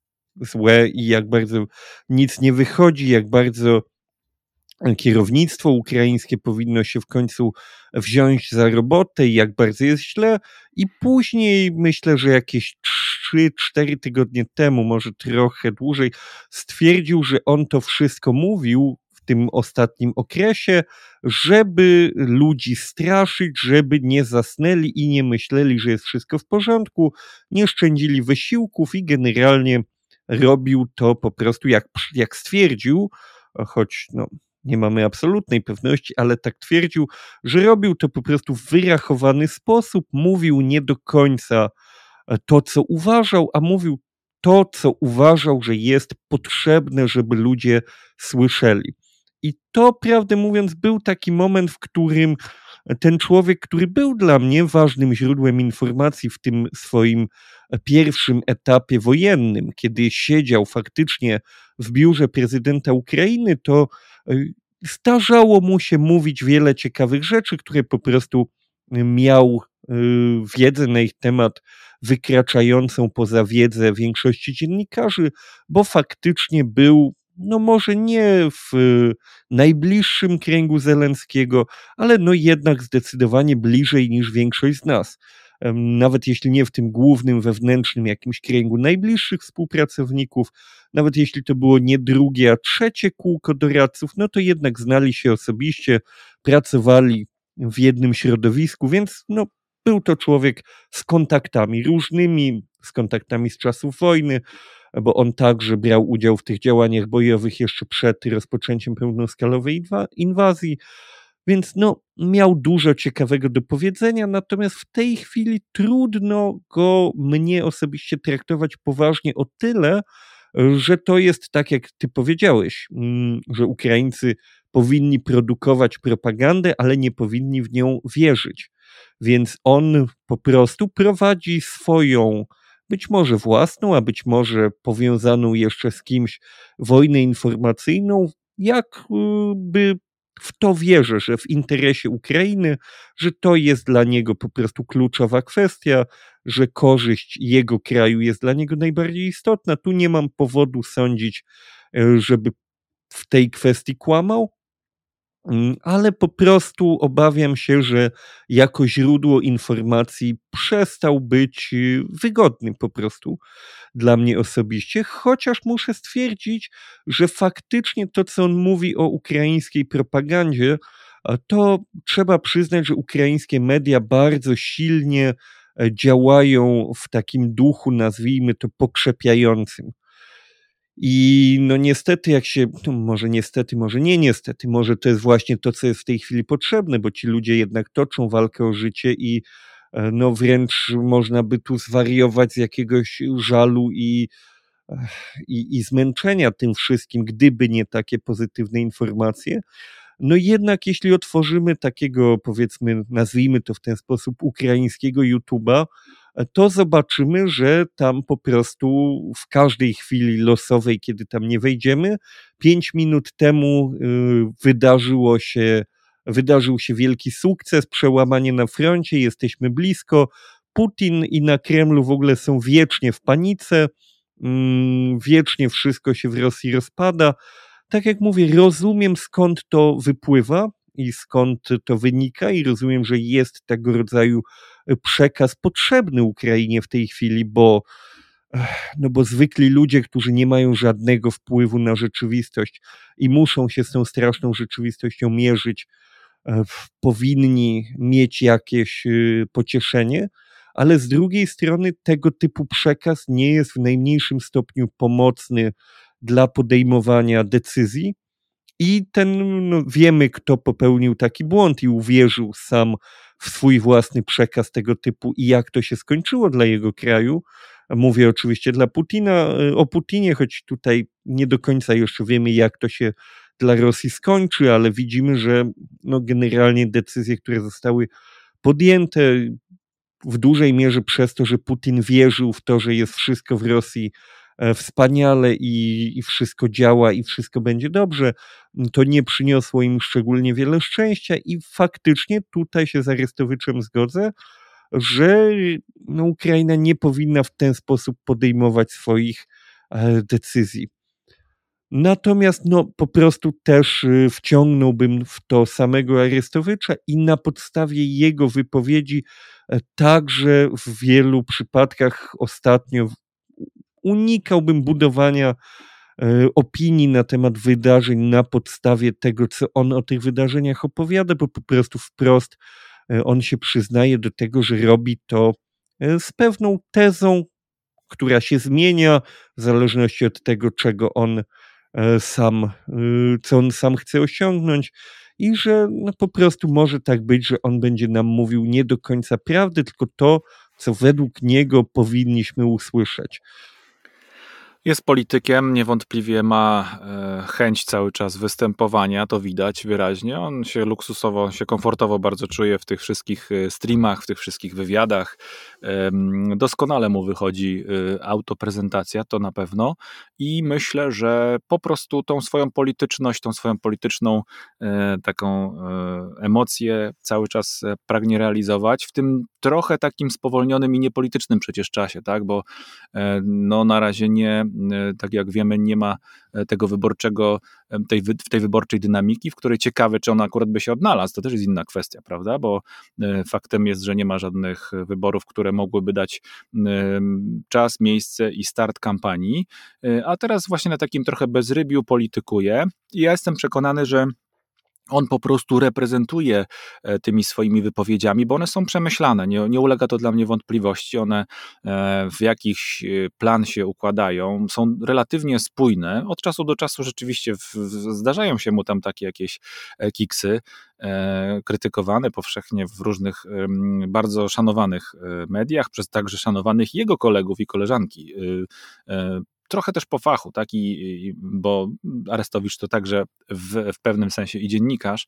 złe i jak bardzo nic nie wychodzi, jak bardzo kierownictwo ukraińskie powinno się w końcu wziąć za robotę i jak bardzo jest źle. I później myślę, że jakieś trzy cztery tygodnie temu, może trochę dłużej, stwierdził, że on to wszystko mówił w tym ostatnim okresie, żeby ludzi straszyć, żeby nie zasnęli i nie myśleli, że jest wszystko w porządku, nie szczędzili wysiłków i generalnie robił to po prostu jak, jak stwierdził, choć no nie mamy absolutnej pewności, ale tak twierdził, że robił to po prostu w wyrachowany sposób, mówił nie do końca to, co uważał, a mówił to, co uważał, że jest potrzebne, żeby ludzie słyszeli. I to, prawdę mówiąc, był taki moment, w którym ten człowiek, który był dla mnie ważnym źródłem informacji w tym swoim pierwszym etapie wojennym, kiedy siedział faktycznie w biurze prezydenta Ukrainy, to zdarzało mu się mówić wiele ciekawych rzeczy, które po prostu miał wiedzę na ich temat wykraczającą poza wiedzę większości dziennikarzy, bo faktycznie był, no może nie w najbliższym kręgu Zełenskiego, ale no jednak zdecydowanie bliżej niż większość z nas. Nawet jeśli nie w tym głównym, wewnętrznym jakimś kręgu najbliższych współpracowników, nawet jeśli to było nie drugie, a trzecie kółko doradców, no to jednak znali się osobiście, pracowali w jednym środowisku, więc no, był to człowiek z kontaktami różnymi, z kontaktami z czasów wojny, bo on także brał udział w tych działaniach bojowych jeszcze przed rozpoczęciem pełnoskalowej inwazji, więc no, miał dużo ciekawego do powiedzenia, natomiast w tej chwili trudno go mnie osobiście traktować poważnie o tyle, że to jest tak, jak ty powiedziałeś, że Ukraińcy powinni produkować propagandę, ale nie powinni w nią wierzyć. Więc on po prostu prowadzi swoją, być może własną, a być może powiązaną jeszcze z kimś wojnę informacyjną, jakby w to wierzę, że w interesie Ukrainy, że to jest dla niego po prostu kluczowa kwestia, że korzyść jego kraju jest dla niego najbardziej istotna. Tu nie mam powodu sądzić, żeby w tej kwestii kłamał, ale po prostu obawiam się, że jako źródło informacji przestał być wygodny po prostu dla mnie osobiście, chociaż muszę stwierdzić, że faktycznie to, co on mówi o ukraińskiej propagandzie, to trzeba przyznać, że ukraińskie media bardzo silnie działają w takim duchu, nazwijmy to, pokrzepiającym. I no niestety, jak się, no może niestety, może nie niestety, może to jest właśnie to, co jest w tej chwili potrzebne, bo ci ludzie jednak toczą walkę o życie i no wręcz można by tu zwariować z jakiegoś żalu i, i, i zmęczenia tym wszystkim, gdyby nie takie pozytywne informacje. No jednak jeśli otworzymy takiego, powiedzmy, nazwijmy to w ten sposób, ukraińskiego YouTube'a, to zobaczymy, że tam po prostu w każdej chwili losowej, kiedy tam nie wejdziemy, pięć minut temu wydarzyło się, wydarzył się wielki sukces, przełamanie na froncie, jesteśmy blisko, Putin i na Kremlu w ogóle są wiecznie w panice, wiecznie wszystko się w Rosji rozpada. Tak jak mówię, rozumiem, skąd to wypływa i skąd to wynika i rozumiem, że jest tego rodzaju przekaz potrzebny Ukrainie w tej chwili, bo, no bo zwykli ludzie, którzy nie mają żadnego wpływu na rzeczywistość i muszą się z tą straszną rzeczywistością mierzyć, powinni mieć jakieś pocieszenie, ale z drugiej strony tego typu przekaz nie jest w najmniejszym stopniu pomocny dla podejmowania decyzji i ten, no, wiemy, kto popełnił taki błąd i uwierzył sam w swój własny przekaz tego typu i jak to się skończyło dla jego kraju. Mówię oczywiście dla Putina, o Putinie, choć tutaj nie do końca jeszcze wiemy, jak to się dla Rosji skończy, ale widzimy, że no, generalnie decyzje, które zostały podjęte w dużej mierze przez to, że Putin wierzył w to, że jest wszystko w Rosji wspaniale i, i wszystko działa i wszystko będzie dobrze, to nie przyniosło im szczególnie wiele szczęścia i faktycznie tutaj się z Arestowiczem zgodzę, że no, Ukraina nie powinna w ten sposób podejmować swoich e, decyzji. Natomiast no, po prostu też wciągnąłbym w to samego Arestowicza i na podstawie jego wypowiedzi także w wielu przypadkach ostatnio unikałbym budowania opinii na temat wydarzeń na podstawie tego, co on o tych wydarzeniach opowiada, bo po prostu wprost on się przyznaje do tego, że robi to z pewną tezą, która się zmienia w zależności od tego, czego on sam, co on sam chce osiągnąć i że no po prostu może tak być, że on będzie nam mówił nie do końca prawdy, tylko to, co według niego powinniśmy usłyszeć. Jest politykiem, niewątpliwie ma chęć cały czas występowania, to widać wyraźnie. On się luksusowo, on się komfortowo bardzo czuje w tych wszystkich streamach, w tych wszystkich wywiadach. Doskonale mu wychodzi autoprezentacja, to na pewno. I myślę, że po prostu tą swoją polityczność, tą swoją polityczną taką emocję cały czas pragnie realizować w tym trochę takim spowolnionym i niepolitycznym przecież czasie, tak? Bo no na razie nie, tak jak wiemy, nie ma tego wyborczego, tej, tej wyborczej dynamiki, w której ciekawe, czy on akurat by się odnalazł, to też jest inna kwestia, prawda, bo faktem jest, że nie ma żadnych wyborów, które mogłyby dać czas, miejsce i start kampanii, a teraz właśnie na takim trochę bezrybiu politykuje i ja jestem przekonany, że on po prostu reprezentuje tymi swoimi wypowiedziami, bo one są przemyślane, nie, nie ulega to dla mnie wątpliwości, one w jakiś plan się układają, są relatywnie spójne, od czasu do czasu rzeczywiście w, zdarzają się mu tam takie jakieś kiksy, krytykowane powszechnie w różnych bardzo szanowanych mediach, przez także szanowanych jego kolegów i koleżanki, trochę też po fachu, tak, I, i, bo Arestowicz to także w, w pewnym sensie i dziennikarz,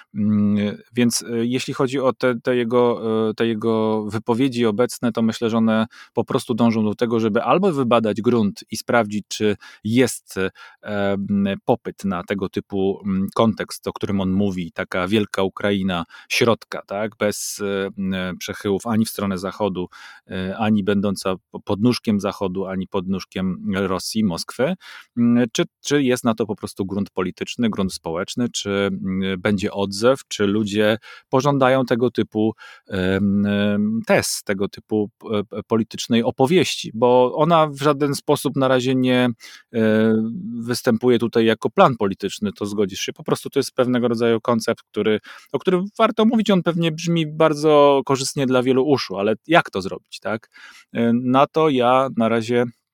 więc jeśli chodzi o te, te, jego, te jego wypowiedzi obecne, to myślę, że one po prostu dążą do tego, żeby albo wybadać grunt i sprawdzić, czy jest e, popyt na tego typu kontekst, o którym on mówi, taka wielka Ukraina środka, tak, bez e, przechyłów ani w stronę Zachodu, e, ani będąca podnóżkiem Zachodu, ani podnóżkiem Rosji, Moskwy, czy, czy jest na to po prostu grunt polityczny, grunt społeczny, czy będzie odzew, czy ludzie pożądają tego typu tez, tego typu politycznej opowieści, bo ona w żaden sposób na razie nie występuje tutaj jako plan polityczny, to zgodzisz się, po prostu to jest pewnego rodzaju koncept, który, o którym warto mówić, on pewnie brzmi bardzo korzystnie dla wielu uszu, ale jak to zrobić, tak? Na to ja na razie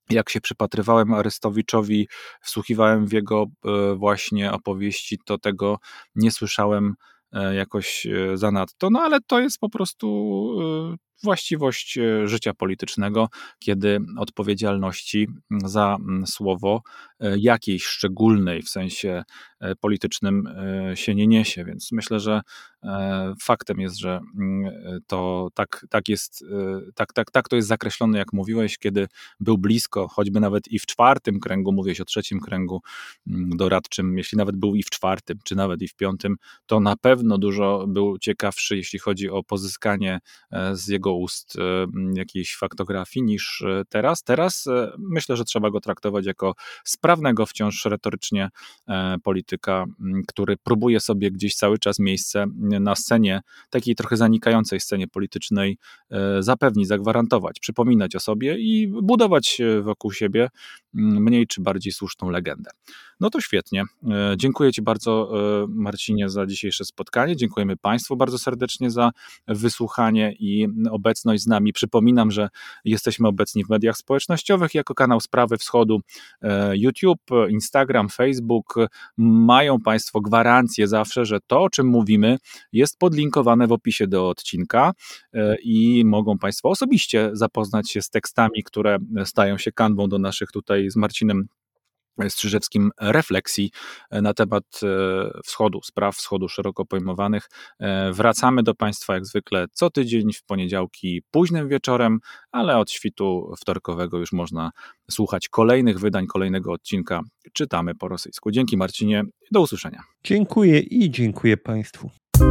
jak się przypatrywałem Arestowiczowi, wsłuchiwałem w jego właśnie opowieści, to tego nie słyszałem jakoś zanadto, no ale to jest po prostu właściwość życia politycznego, kiedy odpowiedzialności za słowo jakiejś szczególnej w sensie politycznym się nie niesie, więc myślę, że faktem jest, że to tak, tak jest, tak, tak, tak to jest zakreślone, jak mówiłeś, kiedy był blisko, choćby nawet i w czwartym kręgu, mówiłeś o trzecim kręgu doradczym, jeśli nawet był i w czwartym, czy nawet i w piątym, to na pewno dużo był ciekawszy, jeśli chodzi o pozyskanie z jego ust jakiejś faktografii niż teraz. Teraz myślę, że trzeba go traktować jako sprawnego wciąż retorycznie polityka, który próbuje sobie gdzieś cały czas miejsce na scenie, takiej trochę zanikającej scenie politycznej zapewnić, zagwarantować, przypominać o sobie i budować wokół siebie mniej czy bardziej słuszną legendę. No to świetnie. Dziękuję Ci bardzo, Marcinie, za dzisiejsze spotkanie. Dziękujemy Państwu bardzo serdecznie za wysłuchanie i obecność z nami. Przypominam, że jesteśmy obecni w mediach społecznościowych jako kanał Sprawy Wschodu, YouTube, Instagram, Facebook. Mają Państwo gwarancję zawsze, że to, o czym mówimy, jest podlinkowane w opisie do odcinka i mogą Państwo osobiście zapoznać się z tekstami, które stają się kanwą do naszych tutaj z Marcinem Strzyżewskim refleksji na temat wschodu, spraw wschodu szeroko pojmowanych. Wracamy do Państwa jak zwykle co tydzień w poniedziałki późnym wieczorem, ale od świtu wtorkowego już można słuchać kolejnych wydań, kolejnego odcinka Czytamy po rosyjsku. Dzięki, Marcinie, do usłyszenia. Dziękuję i dziękuję Państwu.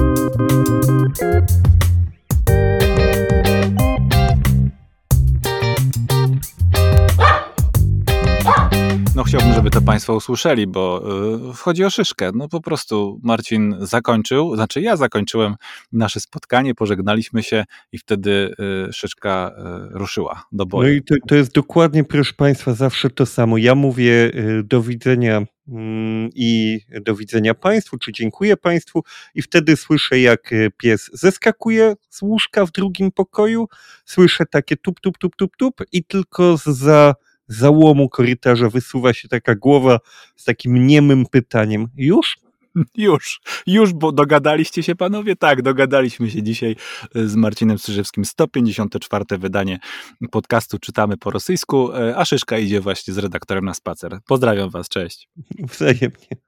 No chciałbym, żeby to Państwo usłyszeli, bo yy, chodzi o Szyszkę. No po prostu Marcin zakończył, znaczy ja zakończyłem nasze spotkanie, pożegnaliśmy się i wtedy yy, Szyszka yy, ruszyła do boju. No i to, to jest dokładnie, proszę Państwa, zawsze to samo. Ja mówię yy, do widzenia yy, i do widzenia Państwu, czy dziękuję Państwu i wtedy słyszę, jak pies zeskakuje z łóżka w drugim pokoju, słyszę takie tup, tup, tup, tup, tup i tylko za załomu korytarza wysuwa się taka głowa z takim niemym pytaniem. Już? Już, już, bo dogadaliście się panowie? Tak, dogadaliśmy się dzisiaj z Marcinem Strzyżewskim. sto pięćdziesiąte czwarte wydanie podcastu Czytamy po rosyjsku, a Szyszka idzie właśnie z redaktorem na spacer. Pozdrawiam Was, cześć. Wzajemnie.